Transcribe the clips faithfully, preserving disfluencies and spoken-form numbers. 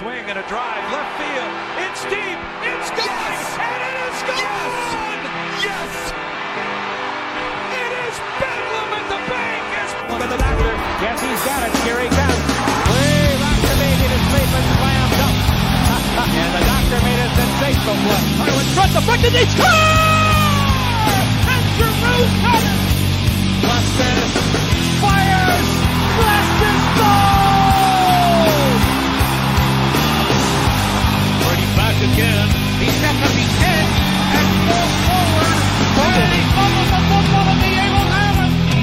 swing and a drive, left field. It's deep. It's gone. Yes! And it is gone. Yes. yes. It is bedlam at the bank. It's to the doctor. Yes, he's got it. Here he comes. Way activated his statement slammed up. And the doctor made a sensational play. Hunter in front, the front, and they score! And Drew Hunter. Weston fires. Weston goes! Brady back again. He's got to be ten and falls forward. And he fumbles the football and the Eagles have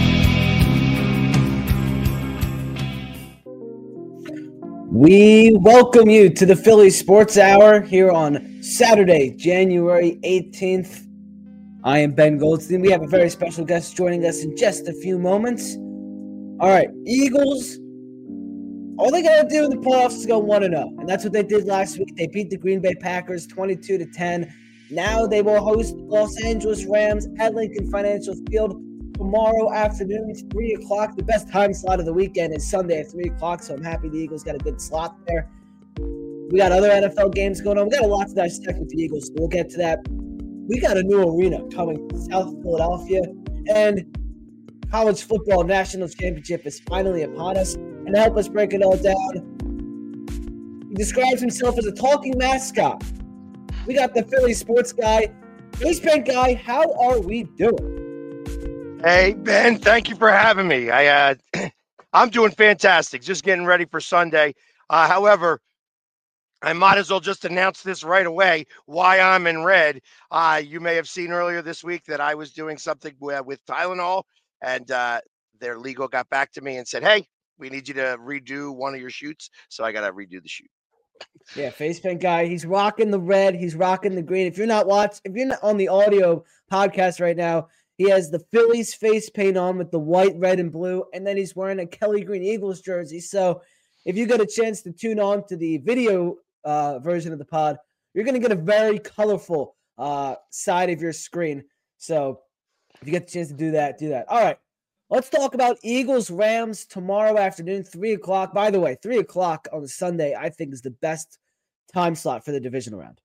it. We welcome you to the Philly Sports Hour here on Saturday, January eighteenth. I am Ben Goldstein. We have a very special guest joining us in just a few moments. All right, Eagles, all they got to do in the playoffs is go one and oh, and that's what they did last week. They beat the Green Bay Packers twenty-two to ten. Now they will host the Los Angeles Rams at Lincoln Financial Field tomorrow afternoon, three o'clock. The best time slot of the weekend is Sunday at three o'clock, so I'm happy the Eagles got a good slot there. We got other N F L games going on. We got a lot to dissect with the Eagles, so we'll get to that. We got a new arena coming to South Philadelphia, and college football national championship is finally upon us. And to help us break it all down, he describes himself as a talking mascot. We got the Philly sports guy, Face Paint Guy. How are we doing? Hey, Ben, thank you for having me. I, uh, I'm doing fantastic. Just getting ready for Sunday. Uh, however, I might as well just announce this right away, why I'm in red. Uh, you may have seen earlier this week that I was doing something with, with Tylenol, and uh, their legal got back to me and said, hey, we need you to redo one of your shoots. So I got to redo the shoot. Yeah, Face Paint Guy. He's rocking the red. He's rocking the green. If you're not watching, if you're not on the audio podcast right now, he has the Phillies face paint on with the white, red, and blue, and then he's wearing a Kelly Green Eagles jersey. So if you get a chance to tune on to the video uh, version of the pod, you're going to get a very colorful uh, side of your screen. So if you get the chance to do that, do that. All right, let's talk about Eagles-Rams tomorrow afternoon, three o'clock. By the way, three o'clock on Sunday, I think, is the best time slot for the divisional round.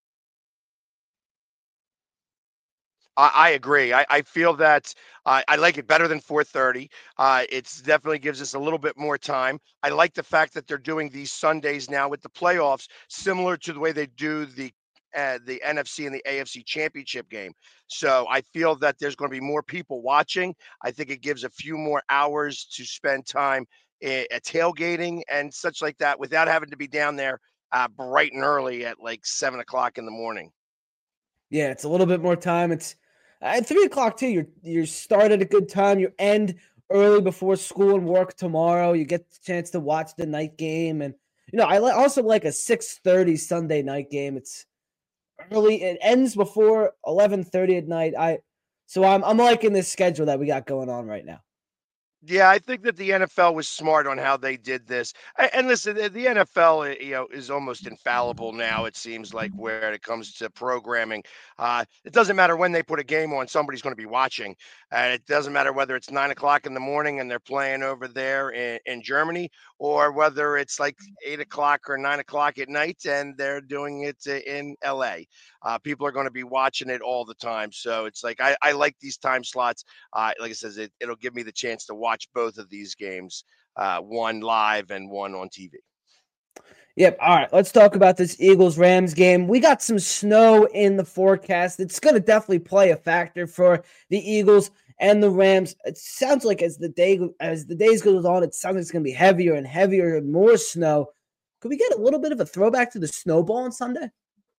I, I agree. I, I feel that uh, I like it better than four thirty. Uh, it definitely gives us a little bit more time. I like the fact that they're doing these Sundays now with the playoffs, similar to the way they do the uh, the N F C and the A F C championship game. So I feel that there's going to be more people watching. I think it gives a few more hours to spend time at, at tailgating and such like that without having to be down there uh, bright and early at like seven o'clock in the morning. Yeah, it's a little bit more time. It's at three o'clock too. You're you start at a good time. You end early before school and work tomorrow. You get the chance to watch the night game, and you know I li- also like a six thirty Sunday night game. It's early. It ends before eleven thirty at night. I so I'm I'm liking this schedule that we got going on right now. Yeah, I think that the N F L was smart on how they did this. A- And listen, the the N F L, uh, you know, is almost infallible now. It seems like where it comes to programming, uh, it doesn't matter when they put a game on, somebody's going to be watching, and it doesn't matter whether it's nine o'clock in the morning and they're playing over there in, in Germany, or whether it's like eight o'clock or nine o'clock at night and they're doing it uh, in L A. Uh, people are going to be watching it all the time, so it's like I, I like these time slots. Uh, like I says, it, it'll give me the chance to watch both of these games, uh, one live and one on T V. Yep. All right. Let's talk about this Eagles-Rams game. We got some snow in the forecast. It's going to definitely play a factor for the Eagles and the Rams. It sounds like as the day as the days goes on, it sounds like it's going to be heavier and heavier and more snow. Could we get a little bit of a throwback to the snowball on Sunday?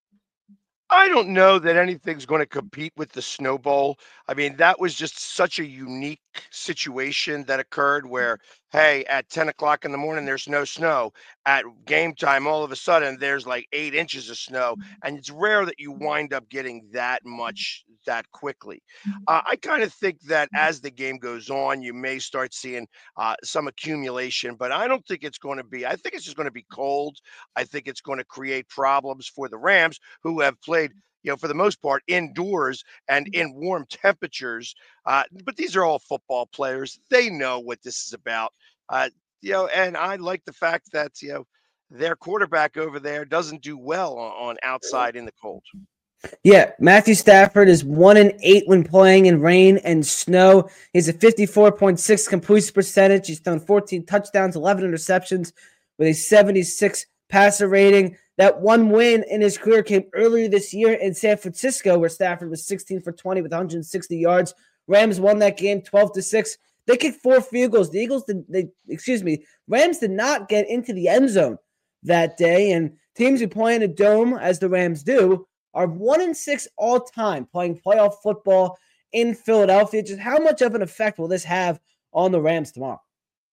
I don't know that anything's going to compete with the Snow Bowl. I mean, that was just such a unique situation that occurred where, hey, at ten o'clock in the morning, there's no snow. At game time, all of a sudden, there's like eight inches of snow. And it's rare that you wind up getting that much that quickly. Uh, I kind of think that as the game goes on, you may start seeing uh, some accumulation, but I don't think it's going to be. I think it's just going to be cold. I think it's going to create problems for the Rams, who have played, you know, for the most part, indoors and in warm temperatures. Uh, but these are all football players. They know what this is about. Uh, you know, and I like the fact that, you know, their quarterback over there doesn't do well on, on outside in the cold. Yeah, Matthew Stafford is one and eight when playing in rain and snow. He's a fifty-four point six completion percentage. He's thrown fourteen touchdowns, eleven interceptions with a seventy-six passer rating. That one win in his career came earlier this year in San Francisco, where Stafford was sixteen for twenty with one hundred sixty yards. Rams won that game twelve to six. They kicked four field goals. The Eagles did, they, excuse me, Rams did not get into the end zone that day, and teams who play in a dome, as the Rams do, are one and six all time playing playoff football in Philadelphia. Just how much of an effect will this have on the Rams tomorrow?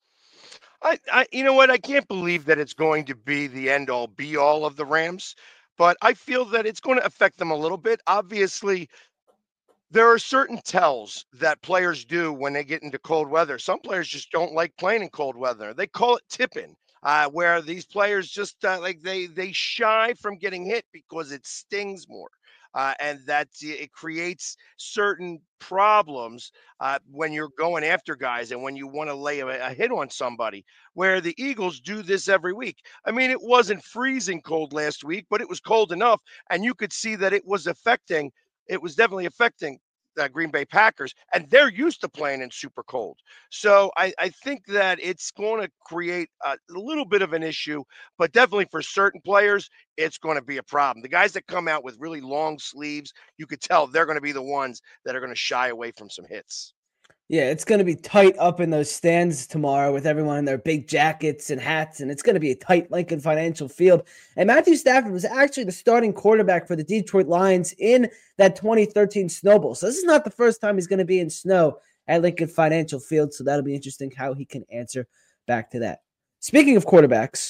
I, I, you know what? I can't believe that it's going to be the end all be all of the Rams, but I feel that it's going to affect them a little bit. Obviously, there are certain tells that players do when they get into cold weather. Some players just don't like playing in cold weather. They call it tipping, uh, where these players just uh, like they they shy from getting hit because it stings more. Uh, and that it creates certain problems uh, when you're going after guys and when you want to lay a, a hit on somebody, where the Eagles do this every week. I mean, it wasn't freezing cold last week, but it was cold enough, and you could see that it was affecting, it was definitely affecting the Green Bay Packers, and they're used to playing in super cold. So I, I think that it's going to create a, a little bit of an issue, but definitely for certain players, it's going to be a problem. The guys that come out with really long sleeves, you could tell they're going to be the ones that are going to shy away from some hits. Yeah, it's going to be tight up in those stands tomorrow with everyone in their big jackets and hats, and it's going to be a tight Lincoln Financial Field. And Matthew Stafford was actually the starting quarterback for the Detroit Lions in that twenty thirteen Snow Bowl. So this is not the first time he's going to be in snow at Lincoln Financial Field, so that'll be interesting how he can answer back to that. Speaking of quarterbacks,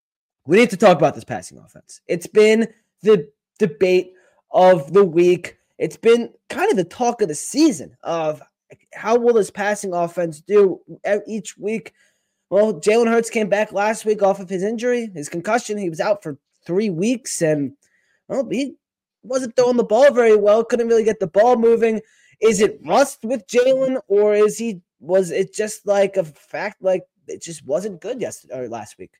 we need to talk about this passing offense. It's been the debate of the week. It's been kind of the talk of the season of how will this passing offense do each week? Well, Jalen Hurts came back last week off of his injury, his concussion. He was out for three weeks, and well, he wasn't throwing the ball very well. Couldn't really get the ball moving. Is it rust with Jalen, or is he? Was it just like a fact, like it just wasn't good yesterday or last week?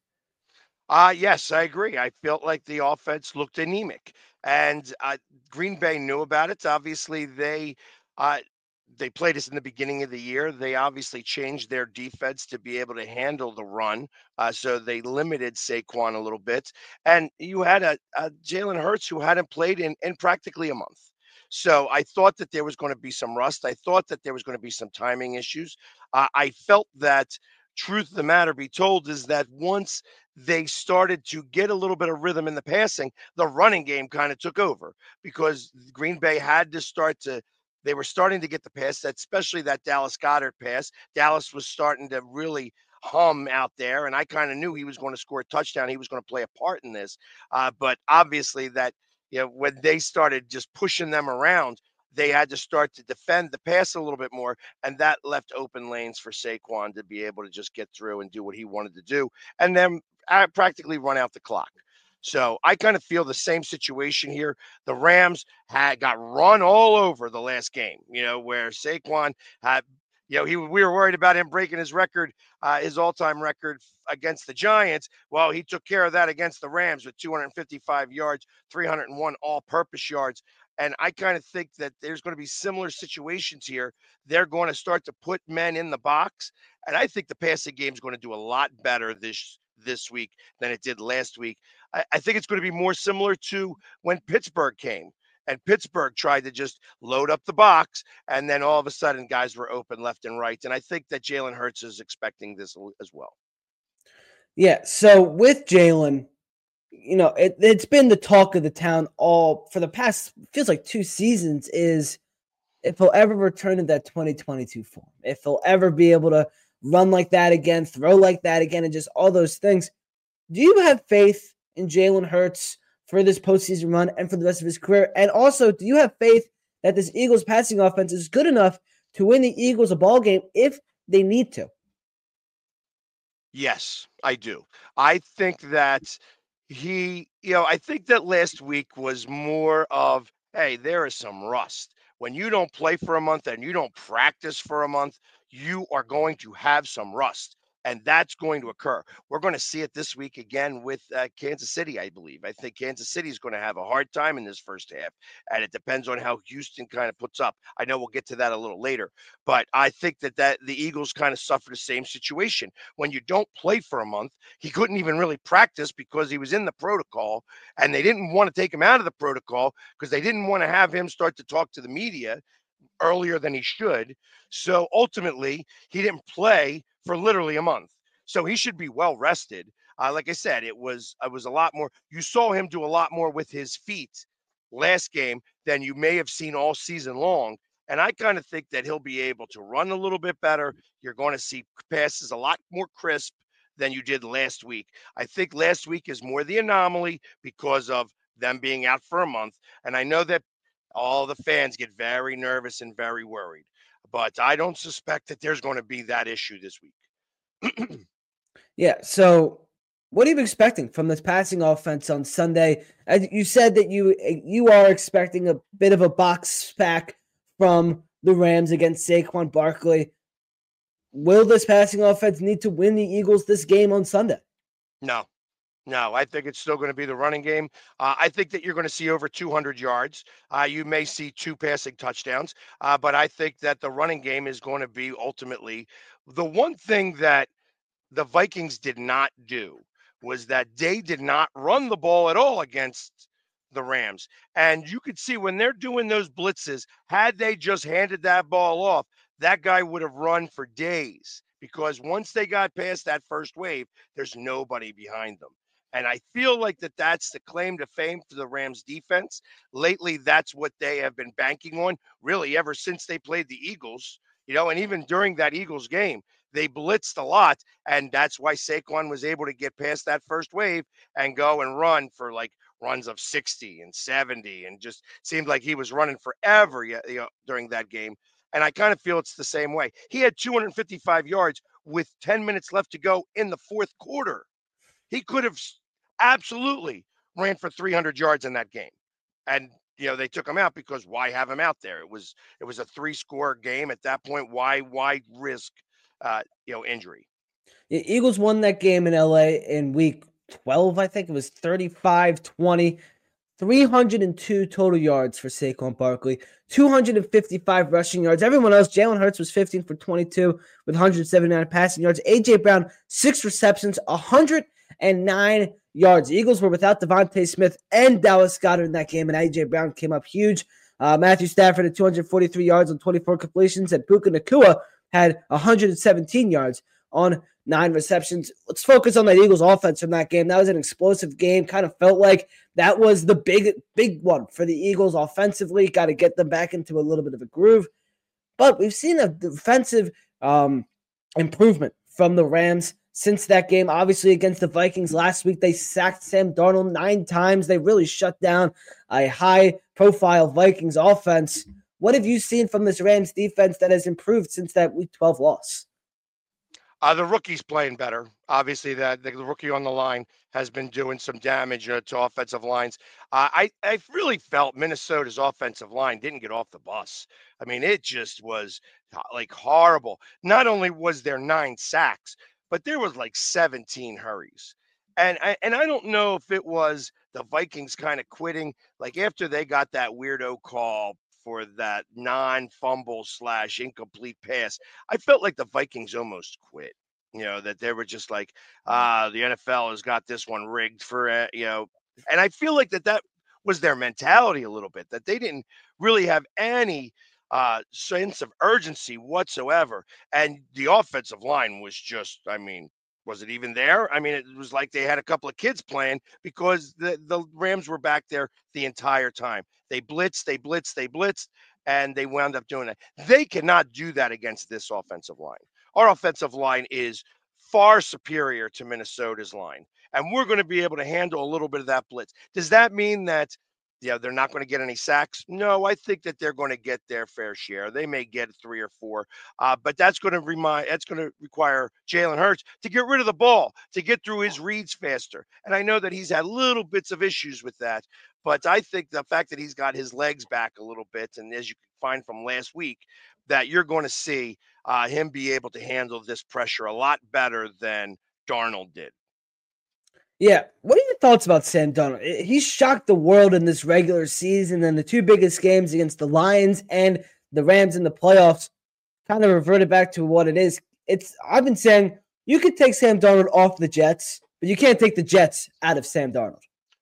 Uh, yes, I agree. I felt like the offense looked anemic, and uh, Green Bay knew about it. Obviously, they uh, they played us in the beginning of the year. They obviously changed their defense to be able to handle the run, uh, so they limited Saquon a little bit. And you had a, a Jalen Hurts who hadn't played in in practically a month. So I thought that there was going to be some rust. I thought that there was going to be some timing issues. Uh, I felt that, truth of the matter be told, is that once they started to get a little bit of rhythm in the passing, the running game kind of took over because Green Bay had to start to, they were starting to get the pass, especially that Dallas Goedert pass. Dallas was starting to really hum out there, and I kind of knew he was going to score a touchdown. He was going to play a part in this. Uh, but obviously that, you know, when they started just pushing them around, they had to start to defend the pass a little bit more, and that left open lanes for Saquon to be able to just get through and do what he wanted to do, and then uh, practically run out the clock. So I kind of feel the same situation here. The Rams had got run all over the last game, you know, where Saquon had, you know, he we were worried about him breaking his record, uh, his all-time record against the Giants. Well, he took care of that against the Rams with two hundred fifty-five yards, three hundred one all-purpose yards. And I kind of think that there's going to be similar situations here. They're going to start to put men in the box, and I think the passing game is going to do a lot better this this week than it did last week. I, I think it's going to be more similar to when Pittsburgh came. And Pittsburgh tried to just load up the box, and then all of a sudden guys were open left and right. And I think that Jalen Hurts is expecting this as well. Yeah, so with Jalen, you know, it, it's been the talk of the town all for the past, feels like two seasons, is if he'll ever return to that twenty twenty-two form, if he'll ever be able to run like that again, throw like that again, and just all those things. Do you have faith in Jalen Hurts for this postseason run and for the rest of his career? And also, do you have faith that this Eagles passing offense is good enough to win the Eagles a ball game if they need to? Yes, I do. I think that he, you know, I think that last week was more of, hey, there is some rust. When you don't play for a month and you don't practice for a month, you are going to have some rust. And that's going to occur. We're going to see it this week again with uh, Kansas City, I believe. I think Kansas City is going to have a hard time in this first half, and it depends on how Houston kind of puts up. I know we'll get to that a little later, but I think that, that the Eagles kind of suffer the same situation. When you don't play for a month, he couldn't even really practice because he was in the protocol, and they didn't want to take him out of the protocol because they didn't want to have him start to talk to the media earlier than he should. So ultimately, he didn't play for literally a month. So he should be well rested. Uh, like I said, it was it was a lot more. You saw him do a lot more with his feet last game than you may have seen all season long. And I kind of think that he'll be able to run a little bit better. You're going to see passes a lot more crisp than you did last week. I think last week is more the anomaly because of them being out for a month. And I know that all the fans get very nervous and very worried, but I don't suspect that there's going to be that issue this week. Yeah. So what are you expecting from this passing offense on Sunday? As you said that you you are expecting a bit of a box pack from the Rams against Saquon Barkley. Will this passing offense need to win the Eagles this game on Sunday? No. No, I think it's still going to be the running game. Uh, I think that you're going to see over two hundred yards. Uh, you may see two passing touchdowns, uh, but I think that the running game is going to be ultimately the one thing that the Vikings did not do was that they did not run the ball at all against the Rams. And you could see when they're doing those blitzes, had they just handed that ball off, that guy would have run for days because once they got past that first wave, there's nobody behind them. And I feel like that that's the claim to fame for the Rams defense. Lately, that's what they have been banking on, really, ever since they played the Eagles, you know, and even during that Eagles game, they blitzed a lot. And that's why Saquon was able to get past that first wave and go and run for like runs of sixty and seventy and just seemed like he was running forever, you know, during that game. And I kind of feel it's the same way. He had two hundred fifty-five yards with ten minutes left to go in the fourth quarter. He could have absolutely ran for three hundred yards in that game. And, you know, they took him out because why have him out there? It was it was a three-score game at that point. Why why risk, uh, you know, injury? The Eagles won that game in L A in week twelve, I think. It was thirty-five twenty. three hundred two total yards for Saquon Barkley, two hundred fifty-five rushing yards. Everyone else, Jalen Hurts was fifteen for twenty-two with one hundred seventy-nine passing yards. A J Brown, six receptions, one hundred nine yards. The Eagles were without Devontae Smith and Dallas Goedert in that game, and A J Brown came up huge. Uh, Matthew Stafford had two hundred forty-three yards on twenty-four completions, and Puka Nacua had one hundred seventeen yards on nine receptions. Let's focus on that Eagles offense from that game. That was an explosive game. Kind of felt like that was the big, big one for the Eagles offensively. Got to get them back into a little bit of a groove. But we've seen a defensive um, improvement from the Rams since that game. Obviously, against the Vikings last week, they sacked Sam Darnold nine times. They really shut down a high-profile Vikings offense. What have you seen from this Rams defense that has improved since that Week twelve loss? Uh, the rookie's playing better. Obviously, that the, the rookie on the line has been doing some damage uh, to offensive lines. Uh, I I really felt Minnesota's offensive line didn't get off the bus. I mean, it just was like horrible. Not only was there nine sacks, but there was like seventeen hurries. And I, and I don't know if it was the Vikings kind of quitting, like after they got that weirdo call for that non-fumble slash incomplete pass. I felt like the Vikings almost quit, you know, that they were just like, ah, the N F L has got this one rigged for, uh, you know, and I feel like that that was their mentality a little bit, that they didn't really have any uh, sense of urgency whatsoever. And the offensive line was just, I mean, was it even there? I mean, it was like they had a couple of kids playing because the, the Rams were back there the entire time. They blitzed, they blitzed, they blitzed, and they wound up doing that. They cannot do that against this offensive line. Our offensive line is far superior to Minnesota's line, and we're going to be able to handle a little bit of that blitz. Does that mean that, yeah, they're not going to get any sacks? No, I think that they're going to get their fair share. They may get three or four, uh, but that's going to remind that's going to require Jalen Hurts to get rid of the ball, to get through his reads faster. And I know that he's had little bits of issues with that, but I think the fact that he's got his legs back a little bit, and as you can find from last week, that you're going to see uh, him be able to handle this pressure a lot better than Darnold did. Yeah. What are your thoughts about Sam Darnold? He shocked the world in this regular season, and the two biggest games against the Lions and the Rams in the playoffs kind of reverted back to what it is. It's I've been saying you could take Sam Darnold off the Jets, but you can't take the Jets out of Sam Darnold.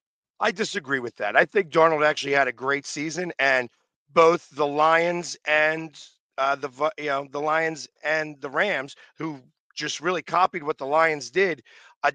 I disagree with that. I think Darnold actually had a great season, and both the Lions and uh, the you know the Lions and the Rams, who just really copied what the Lions did, a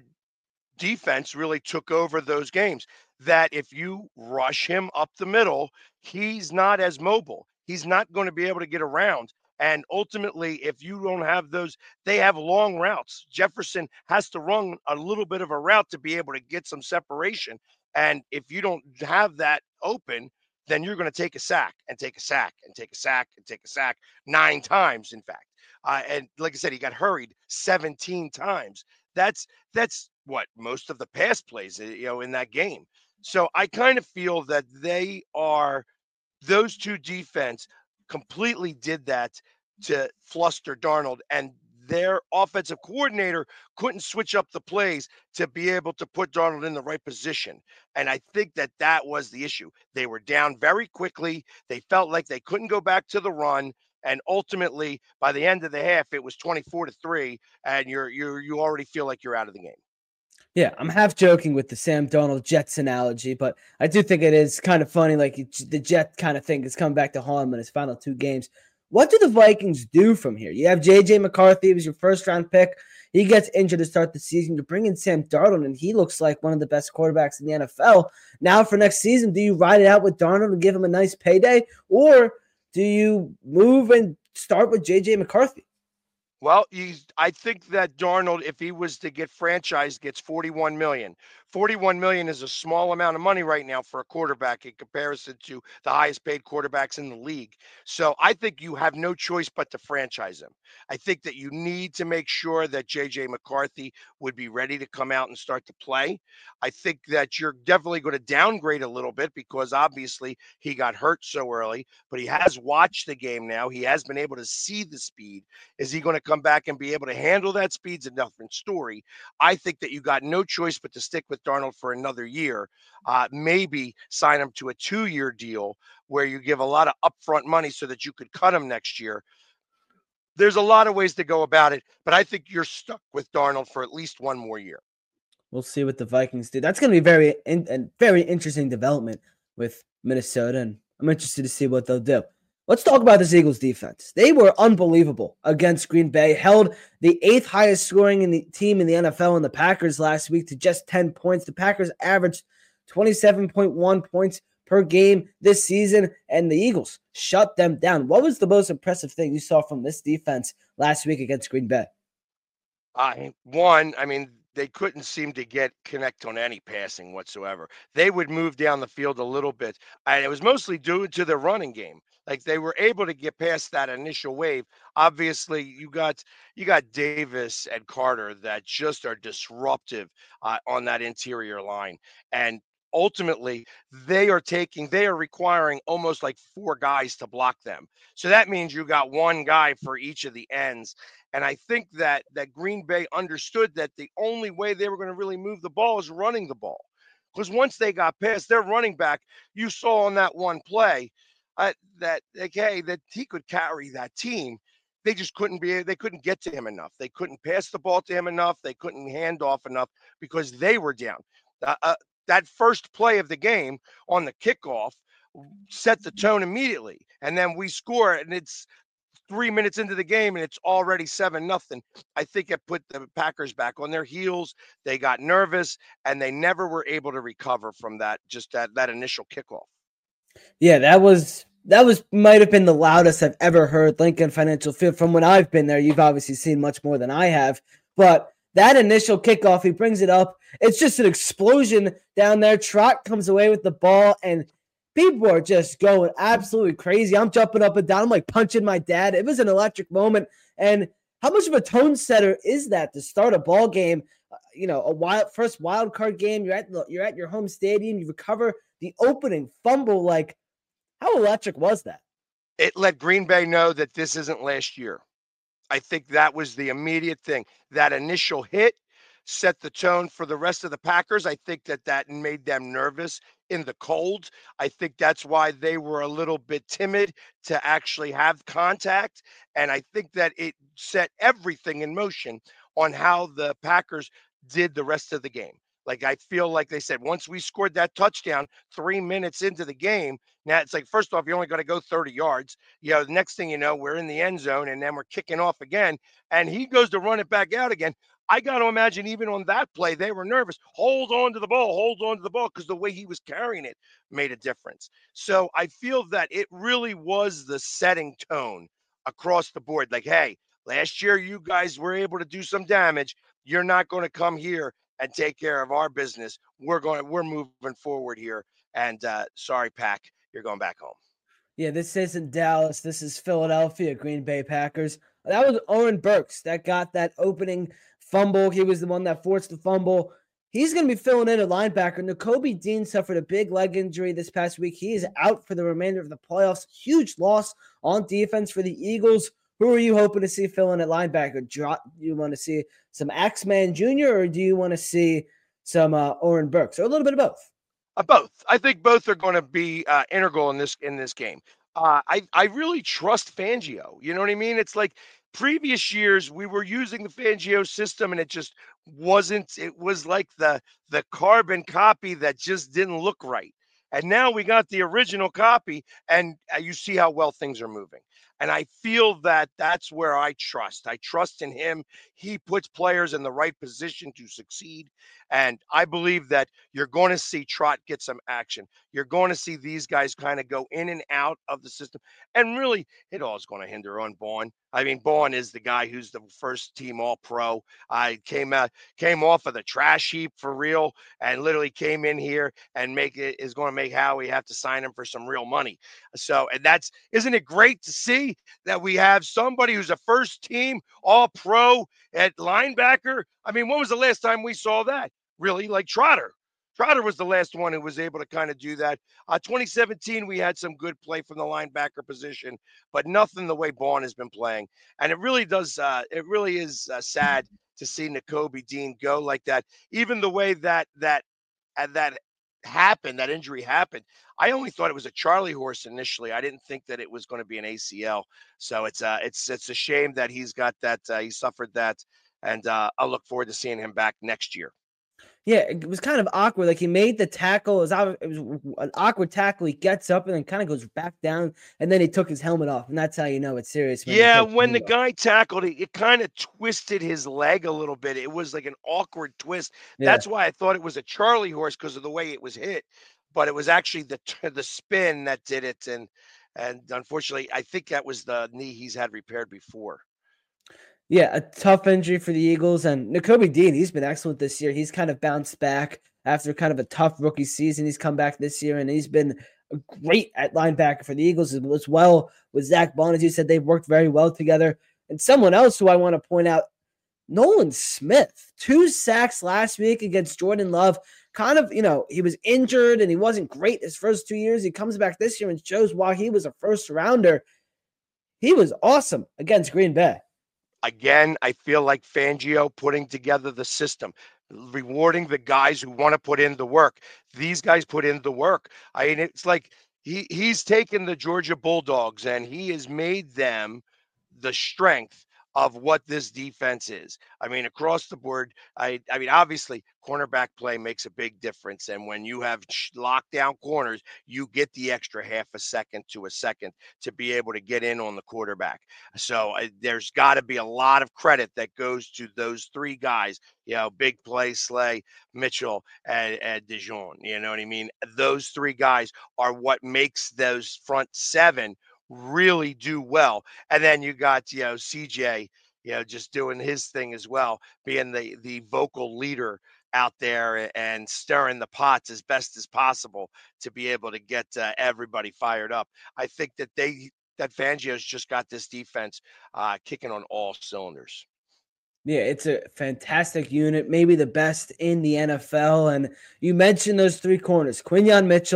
defense really took over those games. That if you rush him up the middle, he's not as mobile. He's not going to be able to get around. And ultimately, if you don't have those, they have long routes. Jefferson has to run a little bit of a route to be able to get some separation. And if you don't have that open, then you're going to take a sack and take a sack and take a sack and take a sack nine times, in fact. Uh, and like I said, he got hurried seventeen times. That's that's what most of the pass plays, you know, in that game. So I kind of feel that they are those two defense completely did that to fluster Darnold, and their offensive coordinator couldn't switch up the plays to be able to put Darnold in the right position. And I think that that was the issue. They were down very quickly. They felt like they couldn't go back to the run. And ultimately, by the end of the half, it was twenty-four to three, and you're you you already feel like you're out of the game. Yeah, I'm half joking with the Sam Darnold Jets analogy, but I do think it is kind of funny. Like the Jet kind of thing is coming back to haunt him in his final two games. What do the Vikings do from here? You have J J McCarthy, he was your first round pick. He gets injured to start the season. You bring in Sam Darnold, and he looks like one of the best quarterbacks in the N F L. Now for next season, do you ride it out with Darnold and give him a nice payday, or do you move and start with J J McCarthy? Well, he's, I think that Darnold, if he was to get franchised, gets forty-one million dollars. forty-one million dollars is a small amount of money right now for a quarterback in comparison to the highest paid quarterbacks in the league. So I think you have no choice but to franchise him. I think that you need to make sure that J J McCarthy would be ready to come out and start to play. I think that you're definitely going to downgrade a little bit because obviously he got hurt so early, but he has watched the game now. He has been able to see the speed. Is he going to come back and be able to handle that? Speed's a different story. I think that you got no choice but to stick with Darnold for another year, uh, maybe sign him to a two-year deal where you give a lot of upfront money so that you could cut him next year. There's a lot of ways to go about it, but I think you're stuck with Darnold for at least one more year. We'll see what the Vikings do. That's going to be very in, a very interesting development with Minnesota, and I'm interested to see what they'll do. Let's talk about this Eagles defense. They were unbelievable against Green Bay, held the eighth highest scoring in the team in the N F L in the Packers last week to just ten points. The Packers averaged twenty-seven point one points per game this season, and the Eagles shut them down. What was the most impressive thing you saw from this defense last week against Green Bay? Uh, one, I mean, they couldn't seem to get connect on any passing whatsoever. They would move down the field a little bit, and it was mostly due to their running game. Like they were able to get past that initial wave. Obviously, you got you got Davis and Carter that just are disruptive uh, on that interior line, and ultimately they are taking they are requiring almost like four guys to block them. So that means you got one guy for each of the ends. And I think that that Green Bay understood that the only way they were going to really move the ball is running the ball. Because once they got past their running back, you saw on that one play uh, that, okay, that he could carry that team. They just couldn't be, they couldn't get to him enough. They couldn't pass the ball to him enough. They couldn't hand off enough because they were down. Uh, uh, that first play of the game on the kickoff set the tone immediately. And then we score, and it's three minutes into the game and it's already seven nothing. I think it put the Packers back on their heels. They got nervous and they never were able to recover from that, just that, that initial kickoff. Yeah, that was, that was, might have been the loudest I've ever heard Lincoln Financial Field. From when I've been there, you've obviously seen much more than I have, but that initial kickoff, he brings it up. It's just an explosion down there. Trot comes away with the ball, and people are just going absolutely crazy. I'm jumping up and down. I'm like punching my dad. It was an electric moment. And how much of a tone setter is that to start a ball game? Uh, you know, a wild first wild card game. You're at the, you're at your home stadium. You recover the opening fumble. Like, how electric was that? It let Green Bay know that this isn't last year. I think that was the immediate thing. That initial hit set the tone for the rest of the Packers. I think that that made them nervous in the cold. I think that's why they were a little bit timid to actually have contact. And I think that it set everything in motion on how the Packers did the rest of the game. Like, I feel like they said, once we scored that touchdown three minutes into the game, now it's like, first off, you only got to go thirty yards. You know, the next thing you know, we're in the end zone and then we're kicking off again. And he goes to run it back out again. I got to imagine even on that play, they were nervous. Hold on to the ball, hold on to the ball, because the way he was carrying it made a difference. So I feel that it really was the setting tone across the board. Like, hey, last year you guys were able to do some damage. You're not going to come here and take care of our business. We're going, we're moving forward here. And uh, sorry, Pack, you're going back home. Yeah, this isn't Dallas. This is Philadelphia, Green Bay Packers. That was Oren Burks that got that opening fumble. He was the one that forced the fumble. He's going to be filling in at linebacker. Nakobe Dean suffered a big leg injury this past week. He is out for the remainder of the playoffs. Huge loss on defense for the Eagles. Who are you hoping to see fill in at linebacker? Do you want to see some Axeman Junior or do you want to see some uh, Oren Burks, or a little bit of both? Uh, both. I think both are going to be uh, integral in this in this game. Uh, I I really trust Fangio. You know what I mean? It's like previous years we were using the Fangio system and it just wasn't. It was like the the carbon copy that just didn't look right. And now we got the original copy, and uh, you see how well things are moving. And I feel that that's where I trust. I trust in him. He puts players in the right position to succeed. And I believe that you're going to see Trot get some action. You're going to see these guys kind of go in and out of the system. And really, it all is going to hinder on Bourne. I mean, Bourne is the guy who's the first team all pro. I came out, came off of the trash heap for real, and literally came in here and make it is going to make Howie have to sign him for some real money. So, and that's, isn't it great to see that we have somebody who's a first team all pro at linebacker? I mean, when was the last time we saw that? Really, like Trotter. Trotter was the last one who was able to kind of do that. Uh, twenty seventeen, we had some good play from the linebacker position, but nothing the way Bourne has been playing. And it really does, uh, it really is uh, sad to see Nakobe Dean go like that. Even the way that that uh, that happened, that injury happened, I only thought it was a Charlie horse initially. I didn't think that it was going to be an A C L. So it's uh, it's it's a shame that he's got that, uh, he suffered that, and uh, I'll look forward to seeing him back next year. Yeah, it was kind of awkward. Like, he made the tackle. It was, it was an awkward tackle. He gets up and then kind of goes back down, and then he took his helmet off, and that's how you know it's serious. Yeah, when the guy tackled it, it kind of twisted his leg a little bit. It was like an awkward twist. Yeah. That's why I thought it was a Charlie horse, because of the way it was hit. But it was actually the the spin that did it, and and unfortunately, I think that was the knee he's had repaired before. Yeah, a tough injury for the Eagles. And Nakobe Dean, he's been excellent this year. He's kind of bounced back after kind of a tough rookie season. He's come back this year, and he's been great at linebacker for the Eagles as well with Zach Bond. As you said, they've worked very well together. And someone else who I want to point out, Nolan Smith, two sacks last week against Jordan Love. Kind of, you know, he was injured and he wasn't great his first two years. He comes back this year and shows why he was a first rounder. He was awesome against Green Bay. Again, I feel like Fangio putting together the system, rewarding the guys who want to put in the work. These guys put in the work. I mean, it's like he he's taken the Georgia Bulldogs and he has made them the strength of what this defense is. I mean, across the board, I I mean, obviously, cornerback play makes a big difference. And when you have lockdown corners, you get the extra half a second to a second to be able to get in on the quarterback. So uh, there's got to be a lot of credit that goes to those three guys, you know, big play, Slay, Mitchell, and, and Dijon. You know what I mean? Those three guys are what makes those front seven really do well. And then you got, you know, C J, you know, just doing his thing as well, being the the vocal leader out there and stirring the pots as best as possible to be able to get uh, everybody fired up. I think that they that Fangio's just got this defense uh, kicking on all cylinders. Yeah, it's a fantastic unit, maybe the best in the N F L. And you mentioned those three corners, Quinyon Mitchell,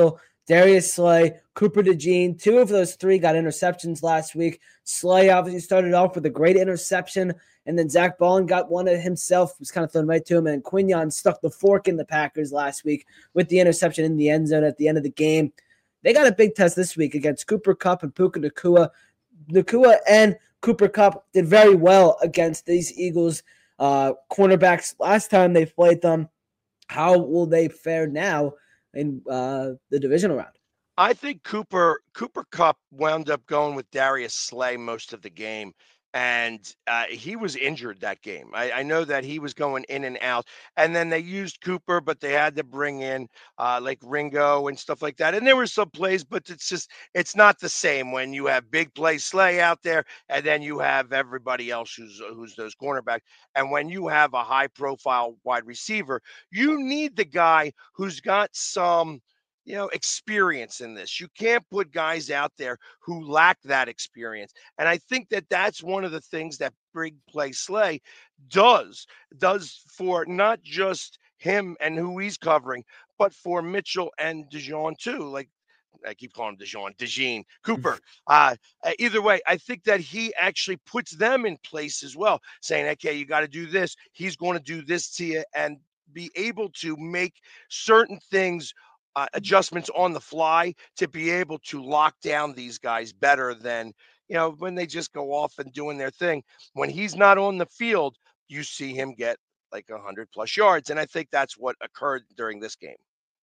Darius Slay, Cooper DeJean. Two of those three got interceptions last week. Slay obviously started off with a great interception, and then Zach Ballin got one of himself, was kind of thrown right to him, and Quinion stuck the fork in the Packers last week with the interception in the end zone at the end of the game. They got a big test this week against Cooper Kupp and Puka Nacua. Nacua and Cooper Kupp did very well against these Eagles uh, cornerbacks last time they played them. How will they fare now in uh, the divisional round? I think Cooper Cooper Kupp wound up going with Darius Slay most of the game, and uh, he was injured that game. I, I know that he was going in and out, and then they used Cooper, but they had to bring in uh, like Ringo and stuff like that. And there were some plays, but it's just it's not the same when you have big play Slay out there, and then you have everybody else who's who's those cornerbacks. And when you have a high profile wide receiver, you need the guy who's got some you know, experience in this. You can't put guys out there who lack that experience. And I think that that's one of the things that big play Slay does, does for not just him and who he's covering, but for Mitchell and DeJean too. Like I keep calling him DeJean, DeJean, Cooper. Uh, either way, I think that he actually puts them in place as well, saying, okay, you got to do this. He's going to do this to you, and be able to make certain things Uh, adjustments on the fly to be able to lock down these guys better than, you know, when they just go off and doing their thing. When he's not on the field, you see him get like one hundred plus yards. And I think that's what occurred during this game.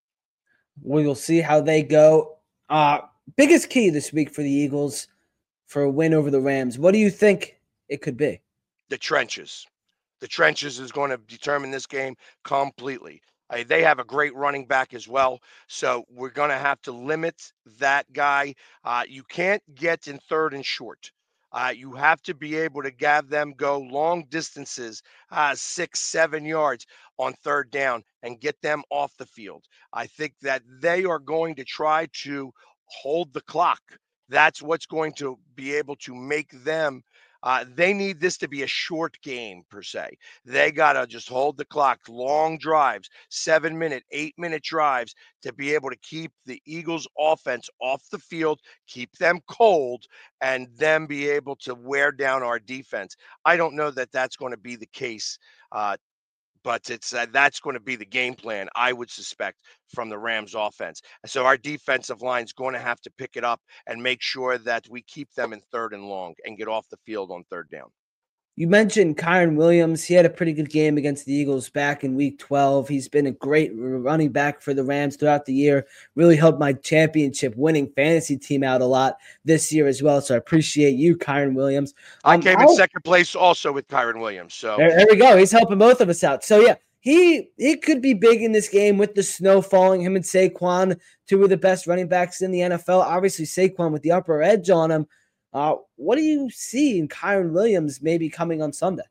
We'll see how they go. Uh, biggest key this week for the Eagles for a win over the Rams. What do you think it could be? The trenches. The trenches is going to determine this game completely. Uh, they have a great running back as well, so we're going to have to limit that guy. Uh, you can't get in third and short. Uh, you have to be able to have them go long distances, uh, six, seven yards on third down, and get them off the field. I think that they are going to try to hold the clock. That's what's going to be able to make them Uh, they need this to be a short game, per se. They got to just hold the clock, long drives, seven minute, eight minute drives to be able to keep the Eagles offense off the field, keep them cold, and then be able to wear down our defense. I don't know that that's going to be the case, uh, but it's uh, that's going to be the game plan, I would suspect, from the Rams offense. So our defensive line is going to have to pick it up and make sure that we keep them in third and long and get off the field on third down. You mentioned Kyren Williams. He had a pretty good game against the Eagles back in week twelve. He's been a great running back for the Rams throughout the year. Really helped my championship winning fantasy team out a lot this year as well. So I appreciate you, Kyren Williams. Um, I came in I'll, second place also with Kyren Williams. So there, there we go. He's helping both of us out. So yeah, he he could be big in this game with the snow falling. Him and Saquon, two of the best running backs in the N F L. Obviously Saquon with the upper edge on him. Uh, what do you see in Kyren Williams maybe coming on Sunday?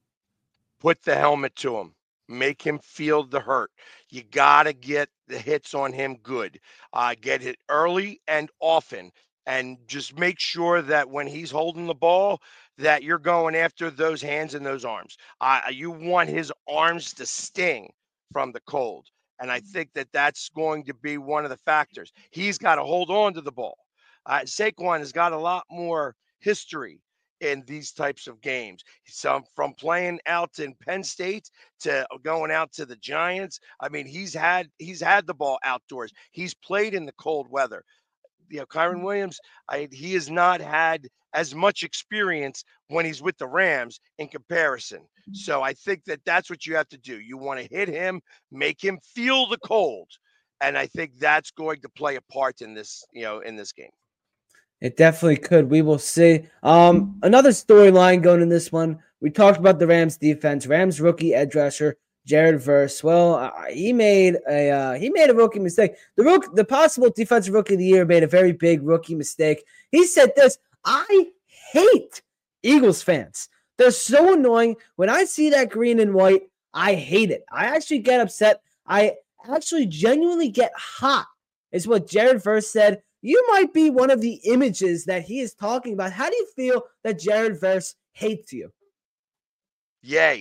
Put the helmet to him. Make him feel the hurt. You got to get the hits on him good. Uh, get it early and often. And just make sure that when he's holding the ball, that you're going after those hands and those arms. Uh, you want his arms to sting from the cold. And I think that that's going to be one of the factors. He's got to hold on to the ball. Uh, Saquon has got a lot more history in these types of games. So from playing out in Penn State to going out to the Giants, I mean, he's had he's had the ball outdoors. He's played in the cold weather. You know, Kyren Williams, I, he has not had as much experience when he's with the Rams in comparison. So I think that that's what you have to do. You want to hit him, make him feel the cold, and I think that's going to play a part in this, you know, in this game. It definitely could. We will see. Um, another storyline going in this one. We talked about the Rams defense. Rams rookie edge rusher Jared Verse. Well, uh, he made a uh, he made a rookie mistake. The rook, the possible defensive rookie of the year, made a very big rookie mistake. He said this: "I hate Eagles fans. They're so annoying. When I see that green and white, I hate it. I actually get upset. I actually genuinely get hot." Is what Jared Verse said. You might be one of the images that he is talking about. How do you feel that Jared Verse hates you? Yay.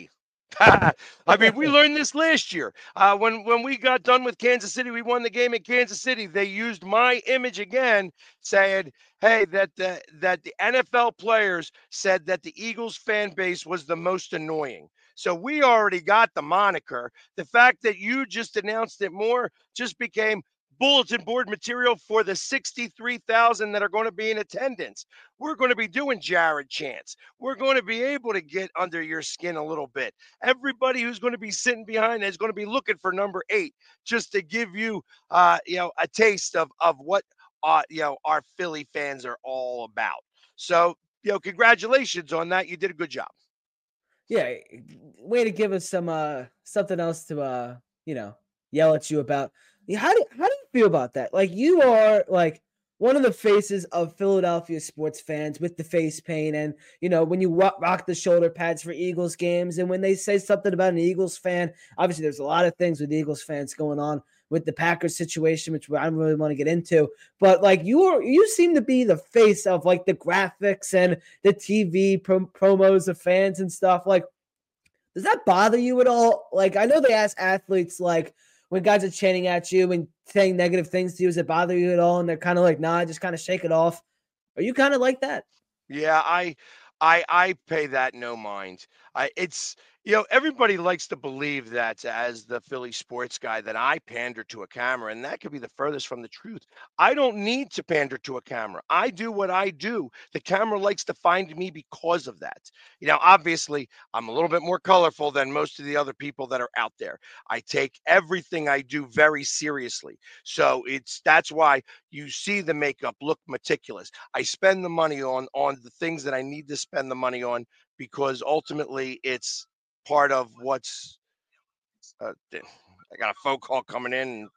I mean, we learned this last year. Uh, when when we got done with Kansas City, we won the game in Kansas City. They used my image again, saying, "Hey, that the that the N F L players said that the Eagles fan base was the most annoying." So we already got the moniker. The fact that you just announced it more just became bulletin board material for the sixty-three thousand that are going to be in attendance. We're going to be doing Jared chants. We're going to be able to get under your skin a little bit. Everybody who's going to be sitting behind is going to be looking for number eight, just to give you, uh, you know, a taste of of what, uh, you know, our Philly fans are all about. So, you know, congratulations on that. You did a good job. Yeah, way to give us some uh something else to uh you know yell at you about. Yeah, How do how do you feel about that? Like, you are like one of the faces of Philadelphia sports fans with the face paint, and you know when you rock, rock the shoulder pads for Eagles games, and when they say something about an Eagles fan, obviously there's a lot of things with Eagles fans going on with the Packers situation, which I don't really want to get into. But like, you are, you seem to be the face of like the graphics and the T V prom- promos of fans and stuff. Like, does that bother you at all? Like, I know they ask athletes, like, when guys are chanting at you and saying negative things to you, does it bother you at all? And they're kind of like, nah, just kind of shake it off. Are you kind of like that? Yeah, I I I pay that no mind. I it's you know, everybody likes to believe that as the Philly sports guy that I pander to a camera, and that could be the furthest from the truth. I don't need to pander to a camera. I do what I do. The camera likes to find me because of that. You know, obviously, I'm a little bit more colorful than most of the other people that are out there. I take everything I do very seriously. So it's that's why you see the makeup look meticulous. I spend the money on on the things that I need to spend the money on because ultimately it's part of what's uh, I got a phone call coming in.